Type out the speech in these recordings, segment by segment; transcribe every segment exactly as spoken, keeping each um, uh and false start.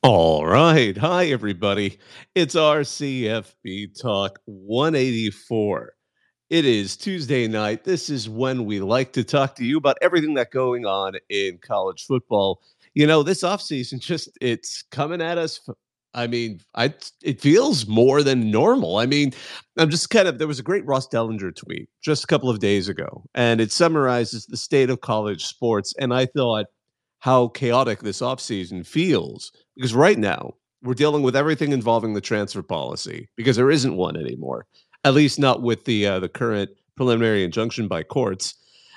All right. Hi, everybody. It's R C F B Talk one eighty-four. It is Tuesday night. This is when we like to talk to you about everything that's going on in college football. You know, this offseason just it's coming at us. f- I mean, I it feels more than normal. I mean, I'm just kind of there was a great Ross Dellinger tweet just a couple of days ago, and it summarizes the state of college sports. And I thought how chaotic this offseason feels because right now we're dealing with everything involving the transfer policy because there isn't one anymore, at least not with the uh, the current preliminary injunction by courts.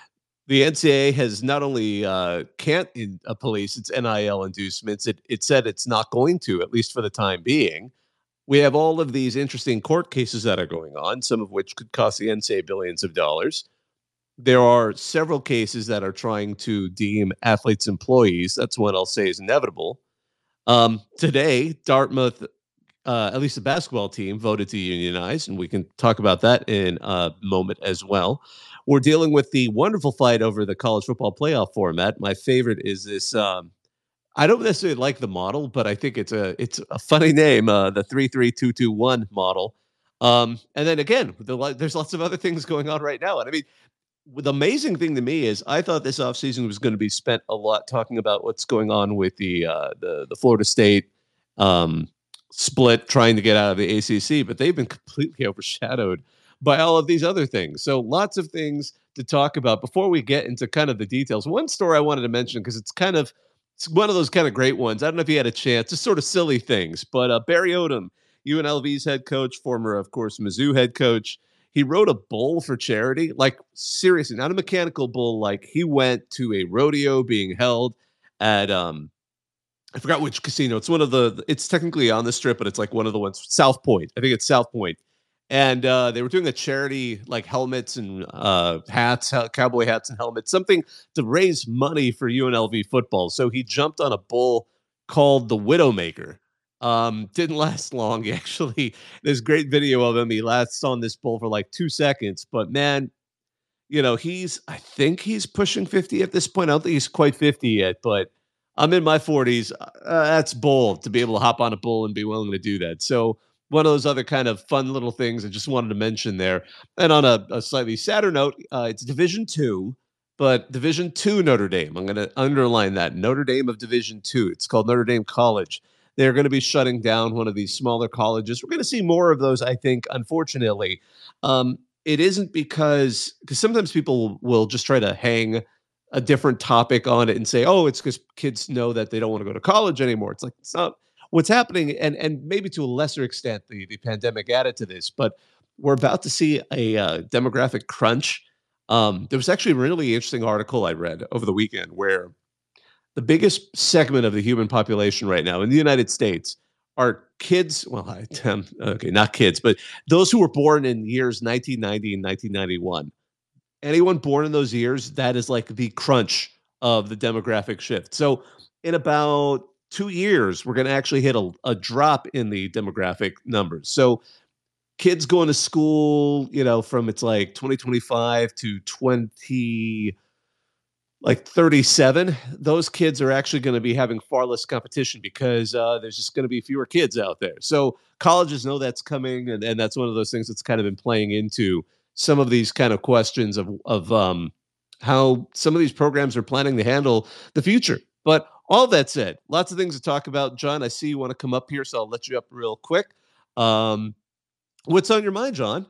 The N C A A has not only uh, can't in, uh, police its N I L inducements, it it said it's not going to, at least for the time being. We have all of these interesting court cases that are going on, some of which could cost the N C A A billions of dollars. There are several cases that are trying to deem athletes employees. That's one I'll say is inevitable. Um, today, Dartmouth, uh, at least the basketball team, voted to unionize, and we can talk about that in a moment as well. We're dealing with the wonderful fight over the college football playoff format. My favorite is this. Um, I don't necessarily like the model, but I think it's a it's a funny name, uh, the three three two two one model. Um, and then again, the, li- there's lots of other things going on right now. And I mean, the amazing thing to me is I thought this offseason was going to be spent a lot talking about what's going on with the uh, the the Florida State um, split, trying to get out of the A C C, but they've been completely overshadowed by all of these other things. So lots of things to talk about before we get into kind of the details. One story I wanted to mention because it's kind of it's one of those kind of great ones. I don't know if you had a chance, just sort of silly things, but uh, Barry Odom, U N L V's head coach, former, of course, Mizzou head coach, he wrote a bull for charity, like seriously, not a mechanical bull. Like he went to a rodeo being held at um I forgot which casino. It's one of the it's technically on the strip, but it's like one of the ones South Point. I think it's South Point. And uh, they were doing a charity like helmets and uh, hats, hel- cowboy hats and helmets, something to raise money for U N L V football. So he jumped on a bull called the Widowmaker. Um, didn't last long. He actually, there's great video of him. He lasts on this bull for like two seconds, but man, you know, he's I think he's pushing fifty at this point. I don't think he's quite fifty yet, but I'm in my forties. Uh, that's bold to be able to hop on a bull and be willing to do that. So one of those other kind of fun little things I just wanted to mention there. And on a, a slightly sadder note, uh, it's Division Two, but Division Two Notre Dame. I'm going to underline that Notre Dame of Division Two. It's called Notre Dame College. They're going to be shutting down one of these smaller colleges. We're going to see more of those, I think, unfortunately. Um, it isn't because because sometimes people will just try to hang a different topic on it and say, "Oh, it's because kids know that they don't want to go to college anymore." It's like it's not what's happening, and and maybe to a lesser extent, the the pandemic added to this, but we're about to see a uh, demographic crunch. Um, there was actually a really interesting article I read over the weekend where the biggest segment of the human population right now in the United States are kids. Well, I, um, okay, not kids, but those who were born in years nineteen ninety and nineteen ninety-one. Anyone born in those years, that is like the crunch of the demographic shift. So, in about two years, we're going to actually hit a, a drop in the demographic numbers. So, kids going to school, you know, from it's like twenty twenty-five to twenty like thirty-seven, those kids are actually going to be having far less competition because uh, there's just going to be fewer kids out there. So colleges know that's coming, and, and that's one of those things that's kind of been playing into some of these kind of questions of of um, how some of these programs are planning to handle the future. But all that said, lots of things to talk about. John, I see you want to come up here, so I'll let you up real quick. Um, what's on your mind, John?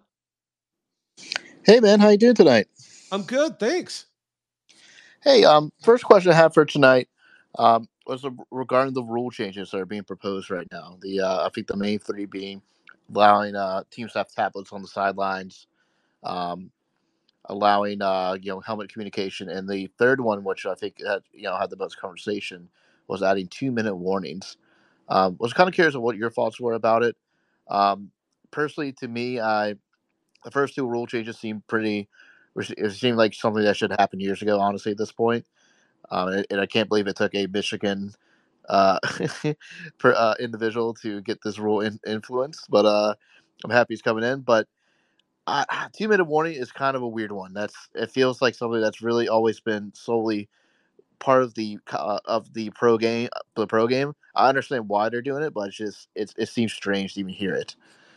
Hey man, how you doing tonight? I'm good, thanks. Hey, um, first question I have for tonight um, was a- regarding the rule changes that are being proposed right now. The uh, I think the main three being allowing uh, teams to have tablets on the sidelines, um, allowing uh, you know helmet communication, and the third one, which I think had you know had the most conversation, was adding two minute warnings. Um, was kind of curious of what your thoughts were about it. Um, Personally, to me, I the first two rule changes seem pretty. It seemed like something that should happen years ago. Honestly, at this point, um, and, and I can't believe it took a Michigan uh, per, uh, individual to get this rule in, influenced. But uh, I'm happy he's coming in. But uh, two minute warning is kind of a weird one. That's it feels like something that's really always been solely part of the uh, of the pro game, the pro game. I understand why they're doing it, but it's just it's, it seems strange to even hear it.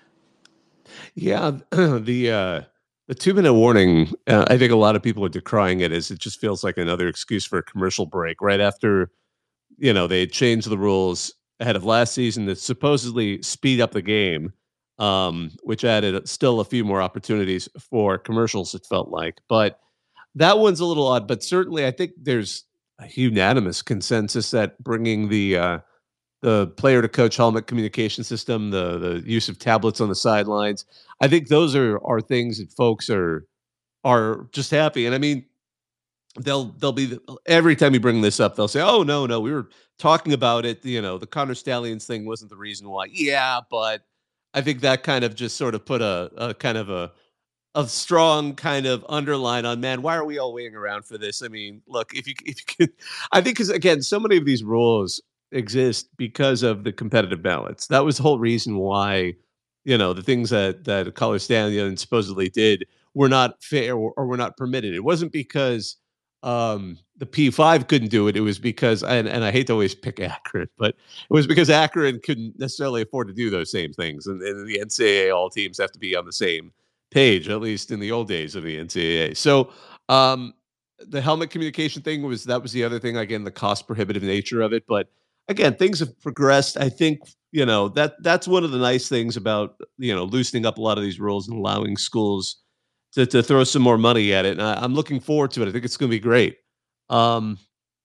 Yeah, the uh, the two minute warning. Uh, I think a lot of people are decrying it as it just feels like another excuse for a commercial break right after you know they changed the rules ahead of last season to supposedly speed up the game, um, which added still a few more opportunities for commercials. It felt like, but that one's a little odd. But certainly, I think there's a unanimous consensus that bringing the uh, the player to coach helmet communication system, the the use of tablets on the sidelines. I think those are are things that folks are are just happy. And I mean, they'll they'll be every time you bring this up, they'll say, "Oh no, no, we were talking about it. You know, the Connor Stallions thing wasn't the reason why." Yeah, but I think that kind of just sort of put a, a kind of a a strong kind of underline on, man, why are we all waiting around for this? I mean, look, if you if you could, I think because again, so many of these rules exist because of the competitive balance. That was the whole reason why, you know, the things that that Color Stallion supposedly did were not fair or, or were not permitted. It wasn't because um the P five couldn't do it. It was because and, and I hate to always pick Akron, but it was because Akron couldn't necessarily afford to do those same things. And, and the N C double A all teams have to be on the same page, at least in the old days of the N C double A. So, um, the helmet communication thing was that was the other thing. Again, the cost prohibitive nature of it, but again, things have progressed. I think you know that that's one of the nice things about you know loosening up a lot of these rules and allowing schools to to throw some more money at it. And I, I'm looking forward to it. I think it's going to be great. Um,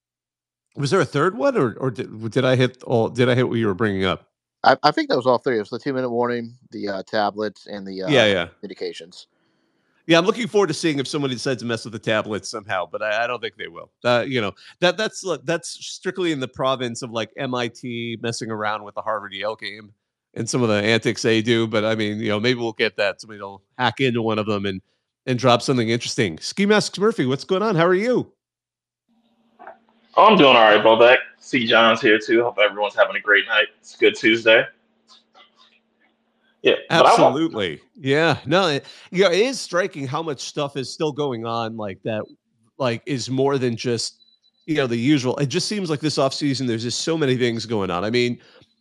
was there a third one, or or did, did I hit all? Did I hit what you were bringing up? I, I think that was all three. It was the two minute warning, the uh, tablets, and the Yeah, uh, yeah. communications. Yeah, I'm looking forward to seeing if somebody decides to mess with the tablets somehow, but I, I don't think they will. Uh, you know that that's uh, that's strictly in the province of like M I T messing around with the Harvard Yale game and some of the antics they do. But I mean, you know, maybe we'll get that. Somebody will hack into one of them and and drop something interesting. Ski Masks Murphy, what's going on? How are you? Oh, I'm doing all right, Bobek. See John's here too. Hope everyone's having a great night. It's a good Tuesday. Yeah, but I want. Absolutely. Yeah. No, it, you know, it is striking how much stuff is still going on like that, like is more than just, you know, the usual. It just seems like this offseason, there's just so many things going on. I mean,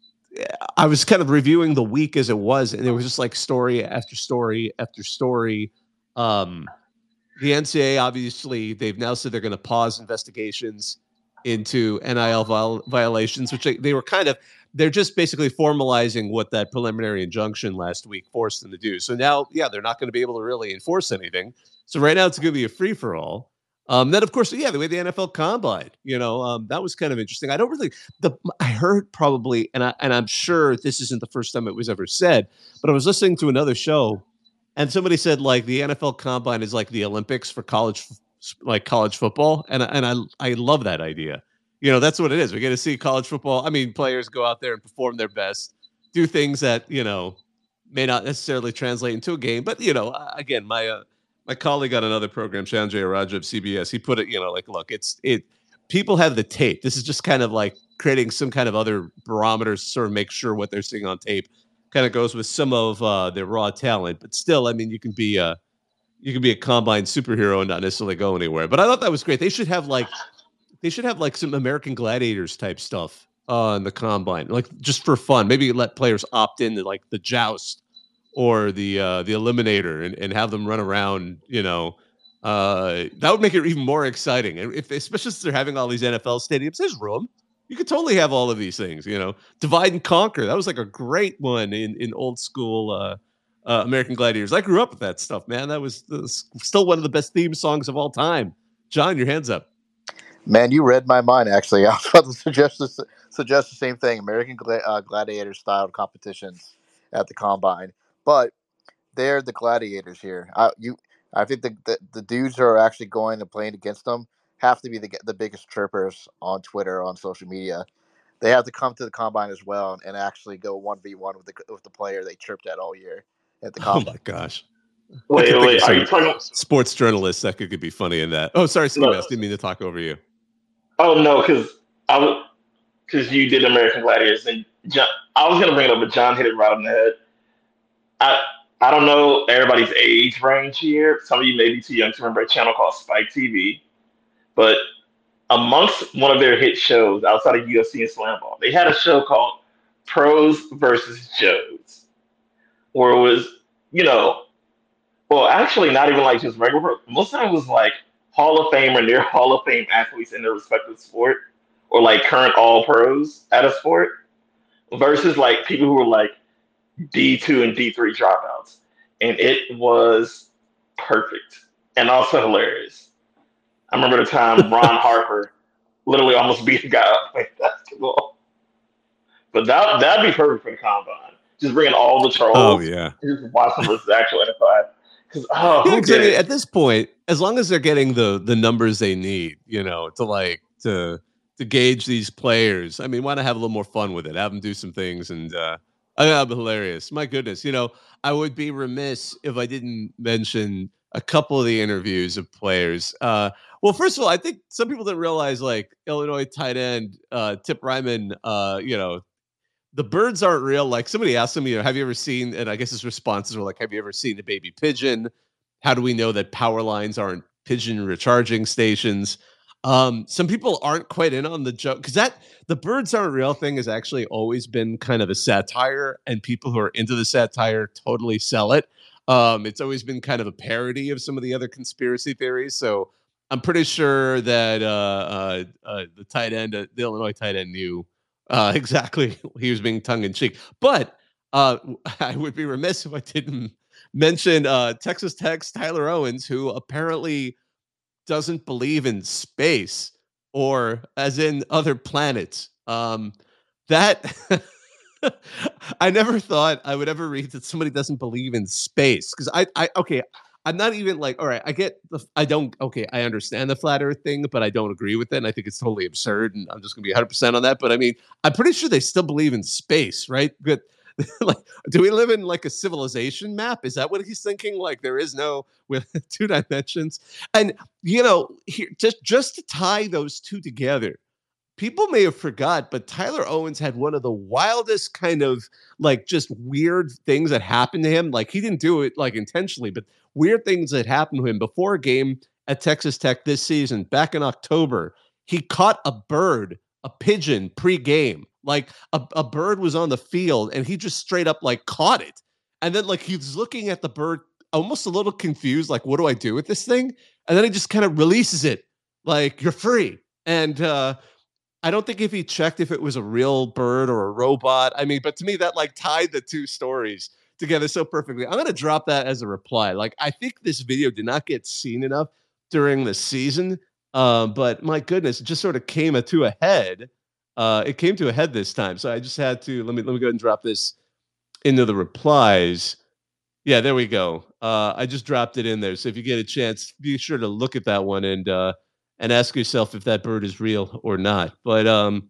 I was kind of reviewing the week as it was, and there was just like story after story after story. Um, the N C double A, obviously, they've now said they're going to pause investigations into N I L viol- violations, which they, they were kind of, they're just basically formalizing what that preliminary injunction last week forced them to do. So now, yeah, they're not going to be able to really enforce anything. So right now, it's going to be a free for all. Um, then, of course, yeah, the way the N F L Combine, you know, um, that was kind of interesting. I don't really, the I heard probably, and I and I'm sure this isn't the first time it was ever said, but I was listening to another show and somebody said like the N F L Combine is like the Olympics for college, like college football, and and I I love that idea. You know, that's what it is. We get to see college football. I mean, players go out there and perform their best, do things that you know may not necessarily translate into a game. But you know, again, my uh, my colleague on another program, Sanjay Raja of C B S, he put it, you know, like, look, it's it. People have the tape. This is just kind of like creating some kind of other barometers to sort of make sure what they're seeing on tape kind of goes with some of uh, their raw talent. But still, I mean, you can be a you can be a combine superhero and not necessarily go anywhere. But I thought that was great. They should have like they should have like some American Gladiators type stuff on the combine, like just for fun. Maybe let players opt into like the joust or the uh, the eliminator and, and have them run around. You know, uh, that would make it even more exciting. And if especially since they're having all these N F L stadiums, there's room. You could totally have all of these things. You know, divide and conquer. That was like a great one in in old school. Uh, uh, American Gladiators. I grew up with that stuff, man. That was, that was still one of the best theme songs of all time. John, your hands up. Man, you read my mind. Actually, I was about to suggest this, suggest the same thing: American gla- uh, gladiator style competitions at the combine. But they're the gladiators here. I you, I think the, the the dudes who are actually going and playing against them have to be the the biggest chirpers on Twitter, on social media. They have to come to the combine as well and actually go one v one with the with the player they chirped at all year at the Oh combine. my gosh. I Wait, could think wait. of Are you some talking? sports journalists that could, could be funny in that. Oh, sorry, Ski No. Mask. Didn't mean to talk over you. Oh no, because I was because you did American Gladiators, and John, I was gonna bring it up, but John hit it right on the head. I I don't know everybody's age range here. Some of you may be too young to remember a channel called Spike T V, but amongst one of their hit shows outside of U F C and Slam Ball, they had a show called Pros versus Joes, where it was, you know, well, actually, not even like just regular pros. Most of them was like Hall of Fame or near Hall of Fame athletes in their respective sport, or like current All Pros at a sport, versus like people who were like D two and D three dropouts, and it was perfect and also hilarious. I remember the time Ron Harper literally almost beat a guy up playing basketball. But that that'd be perfect for the combine. Just bringing all the Oh trolls yeah. and just watch them versus the actual N F L. Because oh, Yeah, who because I did mean, it? at this point, as long as they're getting the the numbers they need, you know, to like to to gauge these players, I mean, why not have a little more fun with it? Have them do some things, and uh, I think that'd be hilarious. My goodness, you know, I would be remiss if I didn't mention a couple of the interviews of players. Uh, well, first of all, I think some people didn't realize, like Illinois tight end uh, Tip Ryman, uh, you know, the birds aren't real. Like somebody asked him, you know, have you ever seen? And I guess his responses were like, have you ever seen a baby pigeon? How do we know that power lines aren't pigeon recharging stations? Um, some people aren't quite in on the joke because that the birds aren't real thing has actually always been kind of a satire, and people who are into the satire totally sell it. Um, it's always been kind of a parody of some of the other conspiracy theories. So I'm pretty sure that uh, uh, uh, the tight end, uh, the Illinois tight end, knew uh, exactly. He was being tongue in cheek. But uh, I would be remiss if I didn't mention uh, Texas Tech's Tyler Owens, who apparently doesn't believe in space or as in other planets. Um, that I never thought I would ever read that somebody doesn't believe in space because I, I, okay, I'm not even like, all right, I get the, I don't, okay, I understand the flat Earth thing, but I don't agree with it, and I think it's totally absurd, and I'm just gonna be one hundred percent on that. But I mean, I'm pretty sure they still believe in space, right? But like, do we live in like a civilization map? Is that what he's thinking? Like, there is no with two dimensions, and you know, here just just to tie those two together, people may have forgot, but Tyler Owens had one of the wildest kind of like just weird things that happened to him. Like he didn't do it like intentionally, but weird things that happened to him before a game at Texas Tech this season, back in October. He caught a bird, a pigeon pre-game. Like a, a bird was on the field and he just straight up like caught it. And then like he was looking at the bird almost a little confused, like, what do I do with this thing? And then he just kind of releases it, like, you're free. And uh I don't think if he checked if it was a real bird or a robot. I mean, but to me, that like tied the two stories together so perfectly. I'm going to drop that as a reply. Like, I think this video did not get seen enough during the season. Um, but my goodness, it just sort of came a, to a head. Uh, it came to a head this time. So I just had to let me let me go ahead and drop this into the replies. Yeah, there we go. Uh, I just dropped it in there. So if you get a chance, be sure to look at that one and uh, and ask yourself if that bird is real or not. But um,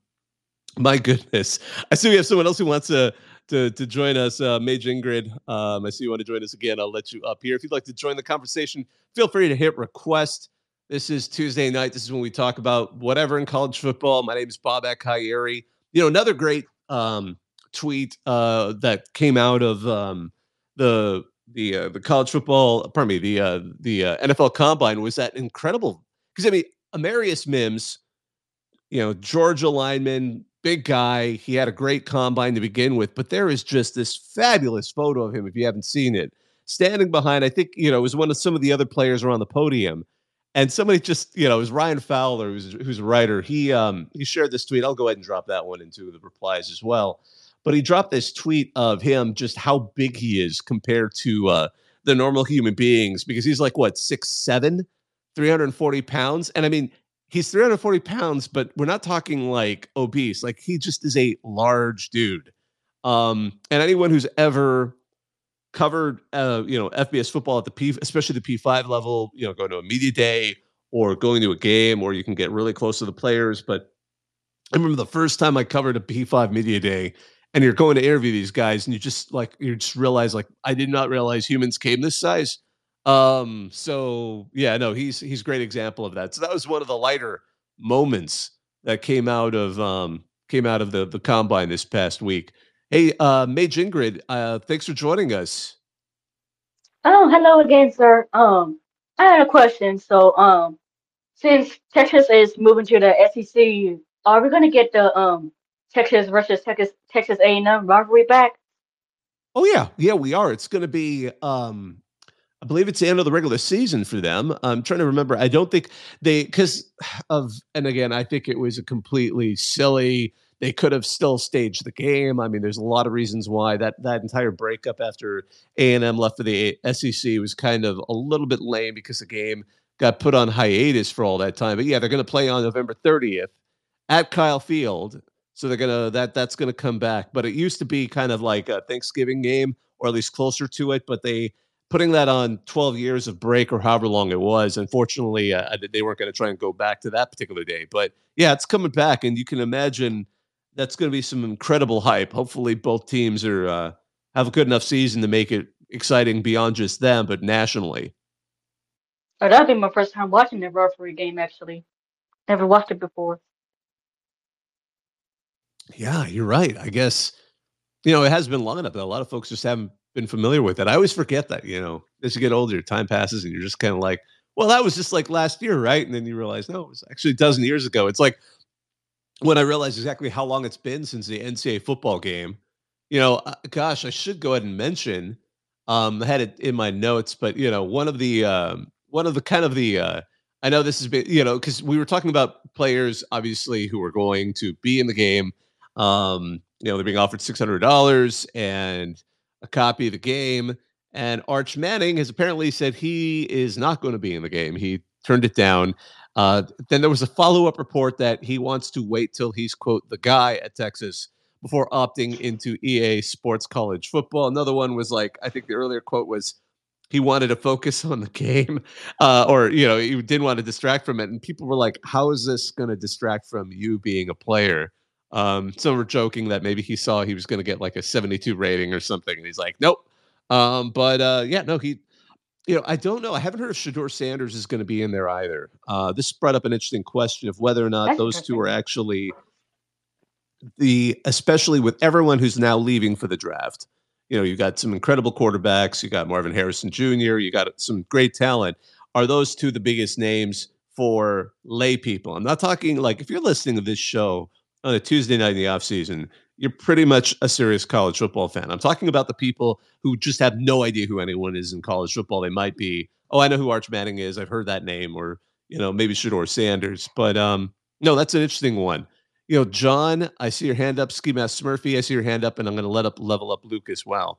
my goodness, I see we have someone else who wants to to to join us. Uh, Mage Ingrid, um, I see you want to join us again. I'll let you up here. If you'd like to join the conversation, feel free to hit request. This is Tuesday night. This is when we talk about whatever in college football. My name is Bob Akayeri. You know, another great um, tweet uh, that came out of um, the the uh, the college football, pardon me, the uh, the uh, N F L Combine was that incredible because I mean, Amarius Mims, you know, Georgia lineman, big guy. He had a great combine to begin with, but there is just this fabulous photo of him. If you haven't seen it, standing behind, I think, you know, it was one of some of the other players around the podium. And somebody just, you know, it was Ryan Fowler, who's, who's a writer. He, um, he shared this tweet. I'll go ahead and drop that one into the replies as well. But he dropped this tweet of him, just how big he is compared to uh, the normal human beings, because he's like, what, six seven, three hundred forty pounds. And I mean, he's three hundred forty pounds, but we're not talking like obese. Like he just is a large dude. Um, and anyone who's ever covered, uh, you know, F B S football at the P, especially the P five level, you know, going to a media day or going to a game, or you can get really close to the players. But I remember the first time I covered a P five media day, and you're going to interview these guys, and you just like you just realize like I did not realize humans came this size. Um, so yeah, no, he's he's a great example of that. So that was one of the lighter moments that came out of um came out of the the combine this past week. Hey, uh, Mage Ingrid, uh, thanks for joining us. Oh, hello again, sir. Um, I had a question. So, um, since Texas is moving to the S E C, are we gonna get the um Texas versus Texas Texas A and M rivalry back? Oh yeah, yeah, we are. It's going to be. Um, I believe it's the end of the regular season for them. I'm trying to remember. I don't think they because of, and again, I think it was a completely silly. They could have still staged the game. I mean, there's a lot of reasons why that that entire breakup after A and M left for the S E C was kind of a little bit lame because the game got put on hiatus for all that time. But yeah, they're going to play on November thirtieth at Kyle Field. So they're gonna that that's gonna come back. But it used to be kind of like a Thanksgiving game, or at least closer to it. But they putting that on twelve years of break or however long it was. Unfortunately, uh, they weren't going to try and go back to that particular day. But yeah, it's coming back, and you can imagine that's going to be some incredible hype. Hopefully, both teams are uh, have a good enough season to make it exciting beyond just them, but nationally. Oh, that'll be my first time watching the rivalry game. Actually, never watched it before. Yeah, you're right. I guess you know it has been long enough that a lot of folks just haven't been familiar with it. I always forget that. You know, as you get older, time passes, and you're just kind of like, well, that was just like last year, right? And then you realize, no, it was actually a dozen years ago. It's like when I realized exactly how long it's been since the N C double A football game, you know, uh, gosh, I should go ahead and mention. Um, I had it in my notes, but you know, one of the um, one of the kind of the uh, I know this has been, you know, because we were talking about players obviously who are going to be in the game. Um, you know, they're being offered six hundred dollars and a copy of the game. And Arch Manning has apparently said he is not going to be in the game. He turned it down. Uh, then there was a follow up report that he wants to wait till he's, quote, the guy at Texas before opting into E A Sports College Football. Another one was like, I think the earlier quote was he wanted to focus on the game, uh, or, you know, he didn't want to distract from it. And people were like, how is this going to distract from you being a player? Um, some were joking that maybe he saw he was going to get like a seventy-two rating or something. And he's like, nope. Um, but uh, yeah, no, he you know, I don't know. I haven't heard if Shador Sanders is going to be in there either. Uh, this brought up an interesting question of whether or not That's those two are interesting. actually the, especially with everyone who's now leaving for the draft. You know, you got some incredible quarterbacks. You got Marvin Harrison Junior You got some great talent. Are those two the biggest names for lay people? I'm not talking like if you're listening to this show on a Tuesday night in the offseason, you're pretty much a serious college football fan. I'm talking about the people who just have no idea who anyone is in college football. They might be, oh, I know who Arch Manning is. I've heard that name, or you know, maybe Shador Sanders. But um, no, that's an interesting one. You know, John, I see your hand up. Ski Mask Smurfy, I see your hand up, and I'm going to let up level up Luke as well.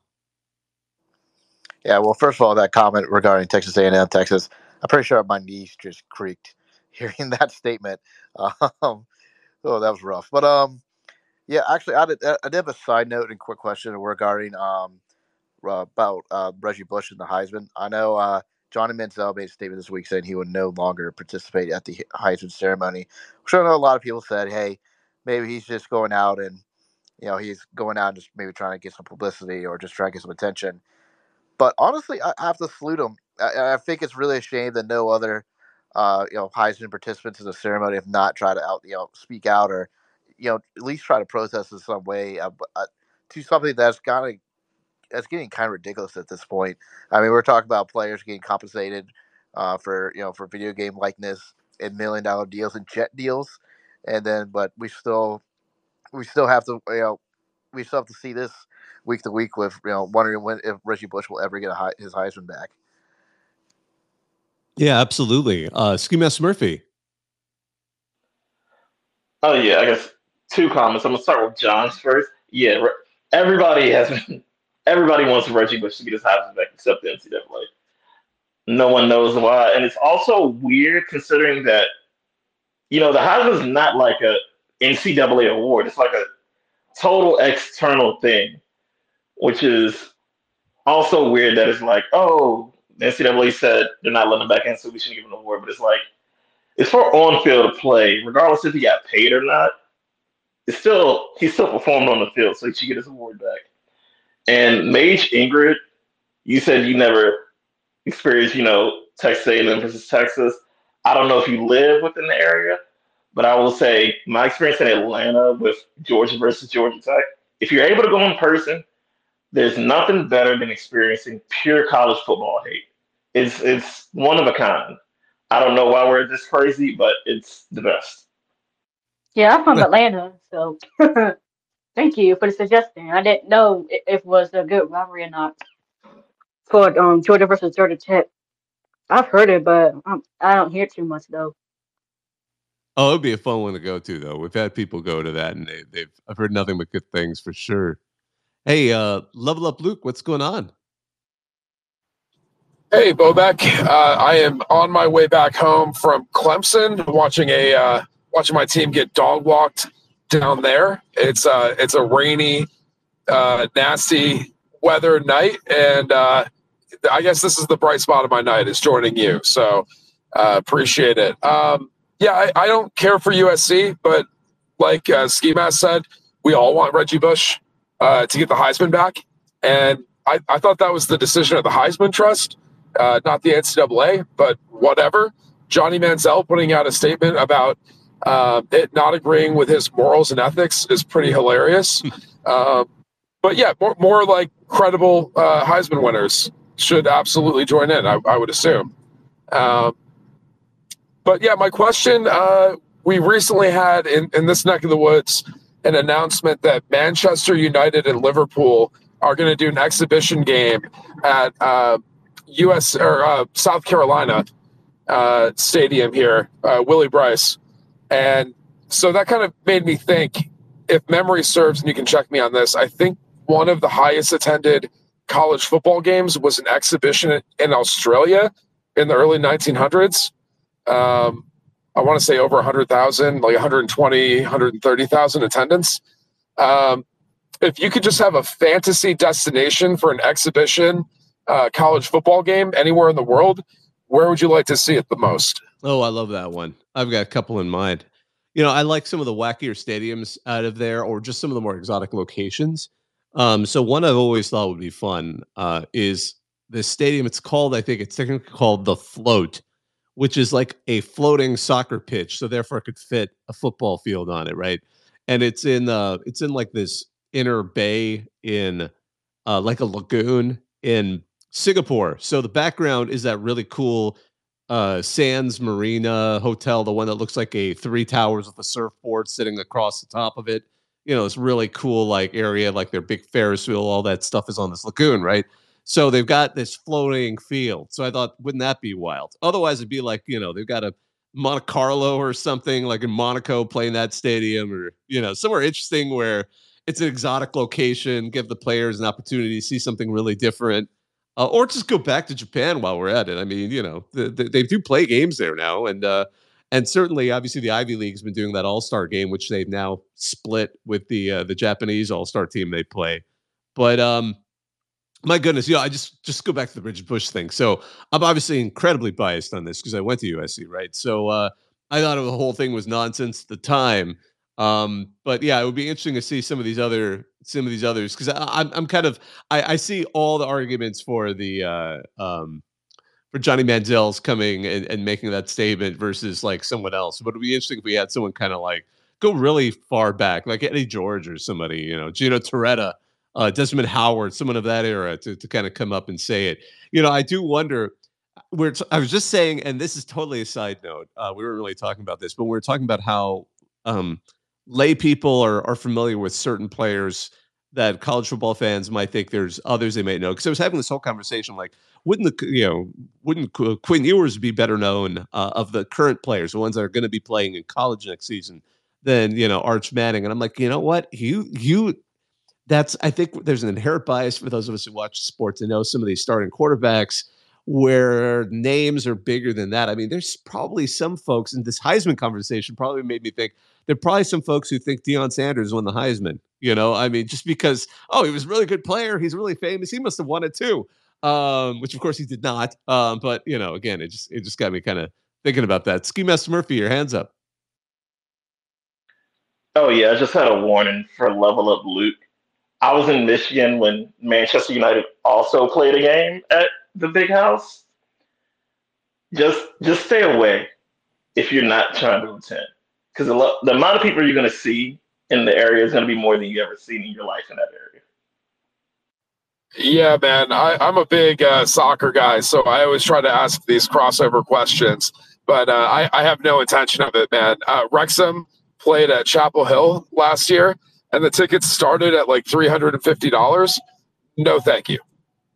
Yeah, well, first of all, that comment regarding Texas A and M, Texas, I'm pretty sure my knees just creaked hearing that statement. Um, oh, that was rough. But um, yeah, actually, I did, I did have a side note and quick question regarding um uh, about uh, Reggie Bush and the Heisman. I know uh, Johnny Manziel made a statement this week saying he would no longer participate at the Heisman ceremony. Which I know a lot of people said, hey, maybe he's just going out and you know he's going out and just maybe trying to get some publicity or just trying to get some attention. But honestly, I, I have to salute him. I, I think it's really a shame that no other uh, you know Heisman participants in the ceremony have not tried to out you know speak out or you know at least try to protest in some way uh, uh, to something that's kind of that's getting kind of ridiculous at this point. I mean, we're talking about players getting compensated uh, for you know for video game likeness and million dollar deals and jet deals, and then but we still we still have to you know we still have to see this week to week with you know wondering when if Reggie Bush will ever get a, high, his Heisman back. Yeah, absolutely. Uh, Ski Mask Murphy. Oh yeah, I guess two comments. I'm gonna start with John's first. Yeah, re- everybody has been. Everybody wants Reggie Bush to get his Heisman back except the N C double A. No one knows why, and it's also weird considering that you know the Heisman is not like a N C double A award. It's like a total external thing, which is also weird. That it's like, oh, the N C double A said they're not letting him back in, so we shouldn't give him an award. But it's like it's for on-field play, regardless if he got paid or not. It's still he still performed on the field, so he should get his award back. And Mage Ingrid, you said you never experienced, you know, Texas A and M versus Texas. I don't know if you live within the area, but I will say my experience in Atlanta with Georgia versus Georgia Tech. If you're able to go in person, there's nothing better than experiencing pure college football hate. It's it's one of a kind. I don't know why we're this crazy, but it's the best. Yeah, I'm from Atlanta, so thank you for the suggestion. I didn't know i- if it was a good rivalry or not for um Georgia versus Georgia Tech. I've heard it, but um, I don't hear too much though. Oh, it'd be a fun one to go to, though. We've had people go to that, and they, they've I've heard nothing but good things for sure. Hey, uh, Level Up Luke, what's going on? Hey, Bobek. Uh, I am on my way back home from Clemson, watching a uh, watching my team get dog walked down there. It's uh, it's a rainy, uh, nasty weather night, and uh, I guess this is the bright spot of my night is joining you. So uh, appreciate it. Um, yeah, I, I don't care for U S C, but like uh, Ski Mask said, we all want Reggie Bush uh, to get the Heisman back, and I, I thought that was the decision of the Heisman Trust. Uh, not the N C double A, but whatever. Johnny Manziel putting out a statement about uh, it not agreeing with his morals and ethics is pretty hilarious. um, but yeah, more, more like credible uh, Heisman winners should absolutely join in, I, I would assume. Um, but yeah, my question, uh, we recently had in, in this neck of the woods an announcement that Manchester United and Liverpool are going to do an exhibition game at uh, U S or uh, South Carolina uh, stadium here, uh, Willie Bryce. And so that kind of made me think, if memory serves, and you can check me on this, I think one of the highest attended college football games was an exhibition in Australia in the early nineteen hundreds. Um, I want to say over one hundred thousand, like one hundred twenty, one hundred thirty thousand attendance. Um, if you could just have a fantasy destination for an exhibition uh, college football game anywhere in the world, where would you like to see it the most? Oh, I love that one. I've got a couple in mind. You know, I like some of the wackier stadiums out of there, or just some of the more exotic locations. Um, so one I've always thought would be fun uh, is this stadium. It's called, I think it's technically called the Float, which is like a floating soccer pitch. So therefore, it could fit a football field on it, right? And it's in uh, it's in like this inner bay in uh, like a lagoon in Singapore. So the background is that really cool uh, Sands Marina Hotel, the one that looks like a three towers with a surfboard sitting across the top of it. You know, it's really cool, like area, like their big Ferris wheel, all that stuff is on this lagoon, right? So they've got this floating field. So I thought, wouldn't that be wild? Otherwise, it'd be like, you know, they've got a Monte Carlo or something like in Monaco playing that stadium, or, you know, somewhere interesting where it's an exotic location, give the players an opportunity to see something really different. Uh, or just go back to Japan while we're at it. I mean, you know, the, the, they do play games there now, and uh, and certainly, obviously, the Ivy League's been doing that All Star game, which they've now split with the uh, the Japanese All Star team they play. But um, my goodness, you know, I just just go back to the Reggie Bush thing. So I'm obviously incredibly biased on this because I went to U S C, right? So uh, I thought the whole thing was nonsense at the time. Um, but yeah, it would be interesting to see some of these other some of these others because I'm I'm kind of I, I see all the arguments for the uh, um, for Johnny Manziel's coming and, and making that statement versus like someone else. But it'd be interesting if we had someone kind of like go really far back, like Eddie George or somebody, you know, Gino Torretta, uh, Desmond Howard, someone of that era to, to kind of come up and say it. You know, I do wonder. We're t- I was just saying, and this is totally a side note. Uh, we weren't really talking about this, but we were talking about how um, lay people are, are familiar with certain players that college football fans might think there's others they might know. Because I was having this whole conversation, like, wouldn't the you know wouldn't Qu- Quinn Ewers be better known uh, of the current players, the ones that are going to be playing in college next season, than you know Arch Manning? And I'm like, you know what, you you that's I think there's an inherent bias for those of us who watch sports and know some of these starting quarterbacks where names are bigger than that. I mean, there's probably some folks in this Heisman conversation probably made me think there are probably some folks who think Deion Sanders won the Heisman. You know, I mean, just because, oh, he was a really good player, he's really famous, he must have won it too. Um, which of course he did not. Um, but you know, again, it just it just got me kind of thinking about that. Ski Master Murphy, your hands up. Oh yeah, I just had a warning for Level Up Luke. I was in Michigan when Manchester United also played a game at the Big House. Just just stay away if you're not trying to attend, because the, lo- the amount of people you're going to see in the area is going to be more than you ever seen in your life in that area. Yeah, man, I, I'm a big uh, soccer guy, so I always try to ask these crossover questions. but uh, I, I have no intention of it, man. Uh, Wrexham played at Chapel Hill last year, and the tickets started at like three hundred fifty dollars. No, thank you.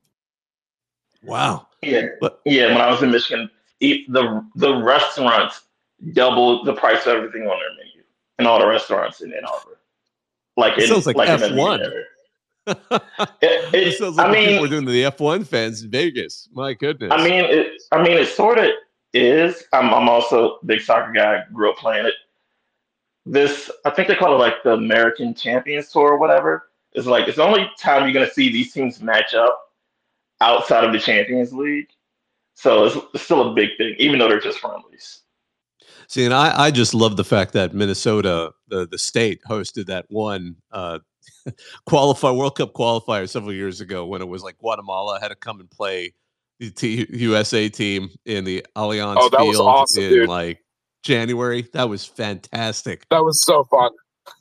Wow. Yeah, But yeah. When I was in Michigan, eat, the the restaurants doubled the price of everything on their menu, and all the restaurants in Ann Arbor, like it in sounds like like in F the one. area. It, It, sounds it, like I what people mean, are doing to the F one fans in Vegas. My goodness. I mean, it. I mean, it sort of is. I'm I'm also a big soccer guy. Grew up playing it. This, I think they call it like the American Champions Tour or whatever. It's like it's the only time you're gonna see these teams match up outside of the Champions League. So it's, it's still a big thing, even though they're just friendlies. See, and I, I just love the fact that Minnesota, the the state, hosted that one uh, qualify World Cup qualifier several years ago when it was like Guatemala had to come and play the T- U S A team in the Allianz Oh, that was Field awesome, in dude. like January. That was fantastic. That was so fun.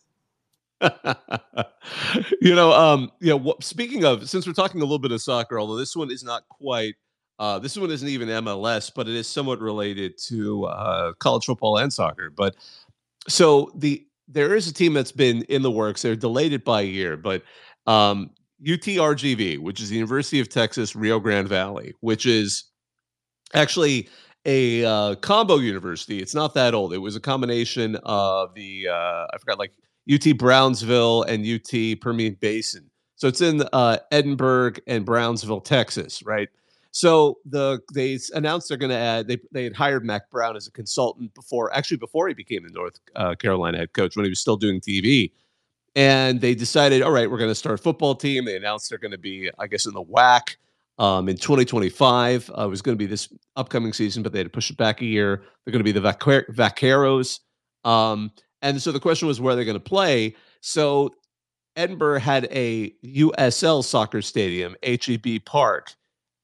you know, um, you know, what, speaking of, since we're talking a little bit of soccer, although this one is not quite, uh, this one isn't even M L S, but it is somewhat related to uh, college football and soccer. But so the there is a team that's been in the works. They're delayed it by a year, but um, U T R G V, which is the University of Texas Rio Grande Valley, which is actually a uh, combo university. It's not that old. It was a combination of the uh, I forgot like U T Brownsville and U T Permian Basin. So it's in uh, Edinburgh and Brownsville, Texas, right? So the they s- announced they're going to add. They they had hired Mac Brown as a consultant before, actually before he became the North uh, Carolina head coach when he was still doing T V. And they decided, all right, we're going to start a football team. They announced they're going to be, I guess, in the W A C um, in twenty twenty-five. Uh, it was going to be this upcoming season, but they had to push it back a year. They're going to be the Vaquer- Vaqueros. Um, and so the question was where they're going to play. So Edinburgh had a U S L soccer stadium, H E B Park.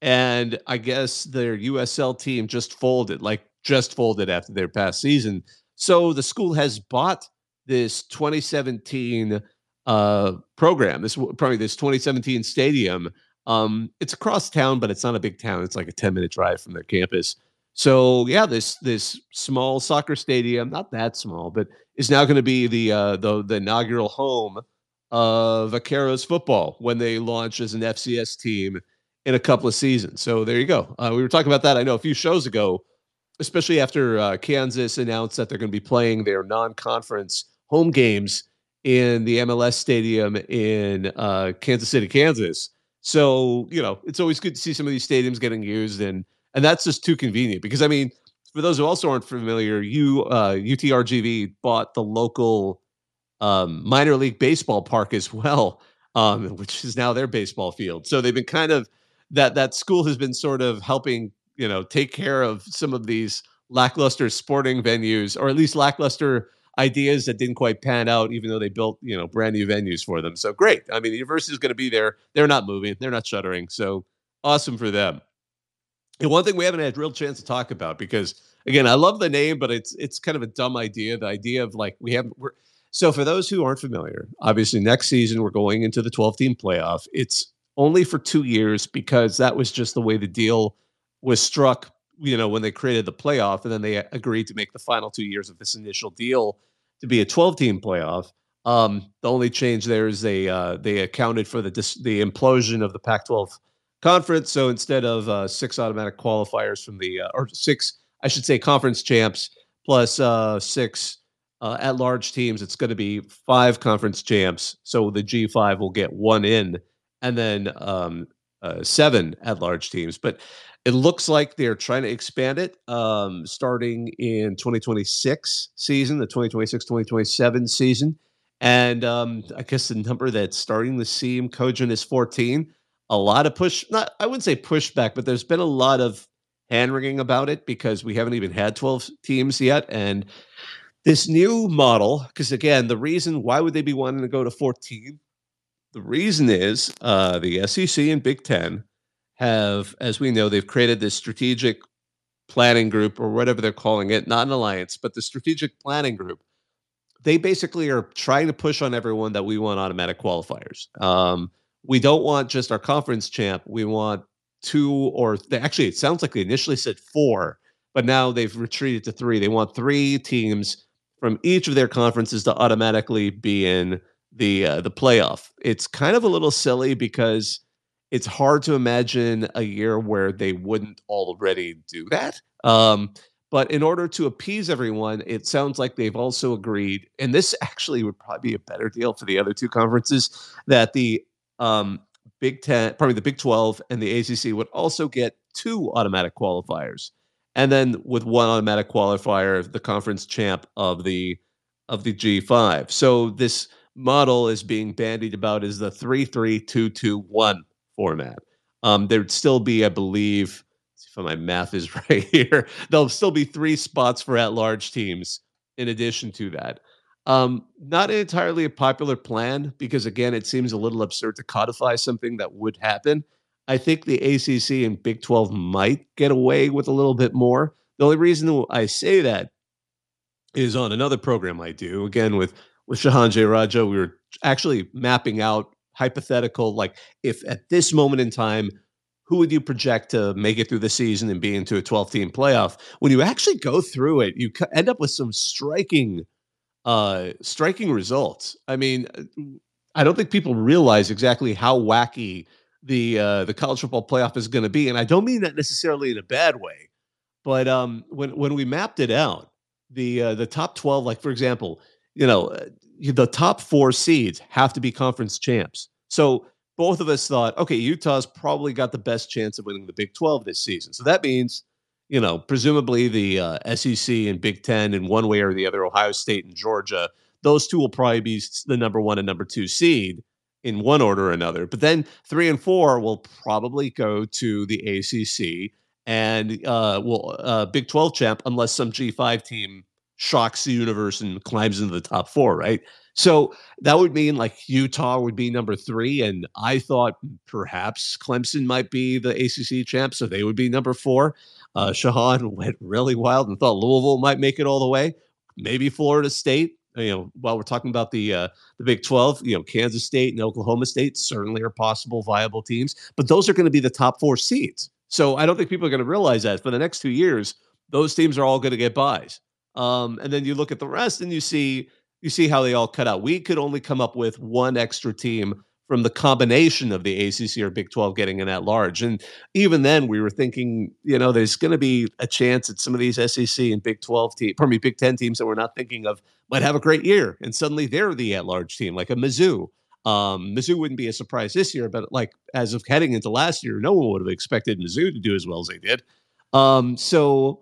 And I guess their U S L team just folded, like just folded after their past season. So the school has bought this twenty seventeen uh, program, this w- probably this twenty seventeen stadium. Um, it's across town, but it's not a big town. It's like a ten minute drive from their campus. So yeah, this this small soccer stadium, not that small, but is now going to be the uh, the the inaugural home of Vaqueros football when they launch as an F C S team in a couple of seasons. So there you go. Uh, we were talking about that, I know, a few shows ago, especially after uh, Kansas announced that they're going to be playing their non-conference home games in the M L S stadium in uh, Kansas City, Kansas. So, you know, it's always good to see some of these stadiums getting used, and and that's just too convenient because, I mean, for those who also aren't familiar, you uh, U T R G V bought the local um, minor league baseball park as well, um, which is now their baseball field. So they've been kind of that that school has been sort of helping, you know, take care of some of these lackluster sporting venues, or at least lackluster ideas that didn't quite pan out, even though they built, you know, brand new venues for them. So great. I mean, the university is going to be there. They're not moving. They're not shuttering. So awesome for them. And one thing we haven't had a real chance to talk about, because again, I love the name, but it's it's kind of a dumb idea. The idea of like we have we're so for those who aren't familiar, obviously next season we're going into the twelve team playoff. It's only for two years because that was just the way the deal was struck, you know, when they created the playoff, and then they agreed to make the final two years of this initial deal to be a twelve team playoff. Um, the only change there is they uh, they accounted for the dis- the implosion of the Pac twelve conference. So instead of uh, six automatic qualifiers from the uh, or six, I should say, conference champs plus uh, six uh, at-large teams, it's going to be five conference champs. So the G five will get one in, and then um, uh, seven at-large teams. But it looks like they're trying to expand it um, starting in twenty twenty-six season, the twenty twenty-six twenty twenty-seven season. And um, I guess the number that's starting to seem cogent is fourteen. A lot of push, not I wouldn't say pushback, but there's been a lot of hand wringing about it because we haven't even had twelve teams yet. And this new model, because again, the reason why would they be wanting to go to fourteen? The reason is uh, the S E C and Big Ten have, as we know, they've created this strategic planning group, or whatever they're calling it, not an alliance, but the strategic planning group. They basically are trying to push on everyone that we want automatic qualifiers. Um, we don't want just our conference champ. We want two, or they, actually, it sounds like they initially said four, but now they've retreated to three. They want three teams from each of their conferences to automatically be in the uh, the playoff. It's kind of a little silly because it's hard to imagine a year where they wouldn't already do that. Um, but in order to appease everyone, it sounds like they've also agreed, and this actually would probably be a better deal for the other two conferences, that the um, Big Ten, probably the Big twelve and the A C C would also get two automatic qualifiers. And then with one automatic qualifier, the conference champ of the of the G five. So this model is being bandied about as the three three two two one format. Um, there'd still be, I believe, let's see if my math is right here, there'll still be three spots for at-large teams in addition to that. Um, not entirely a popular plan because, again, it seems a little absurd to codify something that would happen. I think the A C C and Big twelve might get away with a little bit more. The only reason I say that is on another program I do, again, with, with Shahan J. Raja, we were actually mapping out hypothetical, like if at this moment in time, who would you project to make it through the season and be into a twelve-team playoff? When you actually go through it, you end up with some striking uh, striking results. I mean, I don't think people realize exactly how wacky the uh, the college football playoff is going to be, and I don't mean that necessarily in a bad way. But um, when when we mapped it out, the uh, the top twelve, like for example, you know, uh, the top four seeds have to be conference champs. So both of us thought, okay, Utah's probably got the best chance of winning the Big twelve this season. So that means, you know, presumably the uh, S E C and Big Ten in one way or the other, Ohio State and Georgia, those two will probably be the number one and number two seed in one order or another. But then three and four will probably go to the A C C and uh, will uh, Big twelve champ unless some G five team shocks the universe and climbs into the top four, right? So that would mean like Utah would be number three, and I thought perhaps Clemson might be the A C C champ, so they would be number four. Uh, Shahan went really wild and thought Louisville might make it all the way. Maybe Florida State. You know, while we're talking about the uh, the Big twelve, you know, Kansas State and Oklahoma State certainly are possible viable teams, but those are going to be the top four seeds. So I don't think people are going to realize that for the next two years, those teams are all going to get buys. Um, and then you look at the rest and you see you see how they all cut out. We could only come up with one extra team from the combination of the A C C or Big twelve getting in at large. And even then we were thinking, you know, there's going to be a chance that some of these S E C and Big twelve teams, pardon me, Big ten teams that we're not thinking of might have a great year. And suddenly they're the at-large team, like a Mizzou. Um, Mizzou wouldn't be a surprise this year, but like as of heading into last year, no one would have expected Mizzou to do as well as they did. Um, so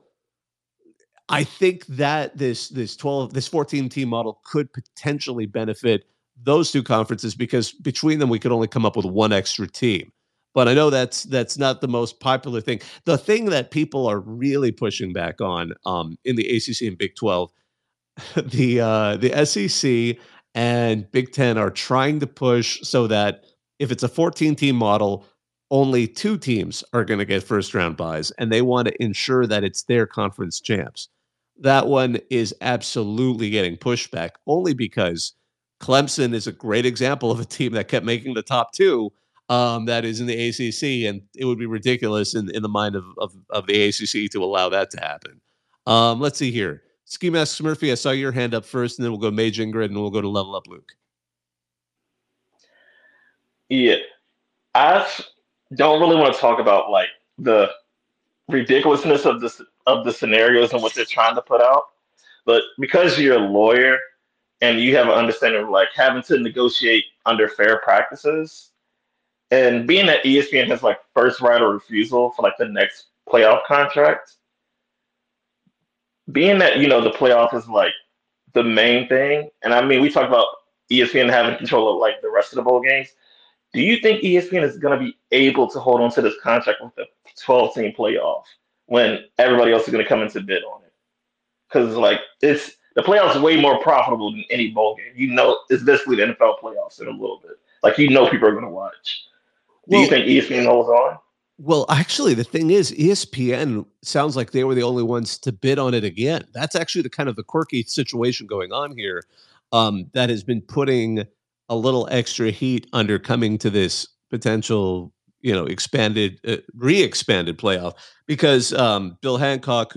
I think that this this twelve this fourteen team model could potentially benefit those two conferences because between them we could only come up with one extra team. But I know that's that's not the most popular thing. The thing that people are really pushing back on um, in the A C C and Big twelve, the uh, the S E C and Big Ten are trying to push so that if it's a fourteen team model, only two teams are going to get first round buys, and they want to ensure that it's their conference champs. That one is absolutely getting pushback only because Clemson is a great example of a team that kept making the top two. Um, that is in the A C C, and it would be ridiculous in, in the mind of, of, of the A C C to allow that to happen. Um, let's see here. Ski Masks Murphy, I saw your hand up first, and then we'll go Mage Ingrid, and we'll go to Level Up Luke. Yeah, I don't really want to talk about like the ridiculousness of this of the scenarios and what they're trying to put out, but because you're a lawyer and you have an understanding of like having to negotiate under fair practices, and being that E S P N has like first right of refusal for like the next playoff contract, being that, you know, the playoff is like the main thing, and I mean we talk about E S P N having control of like the rest of the bowl games. Do you think E S P N is going to be able to hold on to this contract with the twelve team playoff when everybody else is going to come into bid on it? Because like it's the playoffs are way more profitable than any bowl game. You know, it's basically the N F L playoffs in a little bit. Like, you know, people are going to watch. Do well, you think E S P N holds on? Well, actually, the thing is, E S P N sounds like they were the only ones to bid on it again. That's actually the kind of the quirky situation going on here um, that has been putting a little extra heat under coming to this potential, you know, expanded, uh, re-expanded playoff because um, Bill Hancock, who's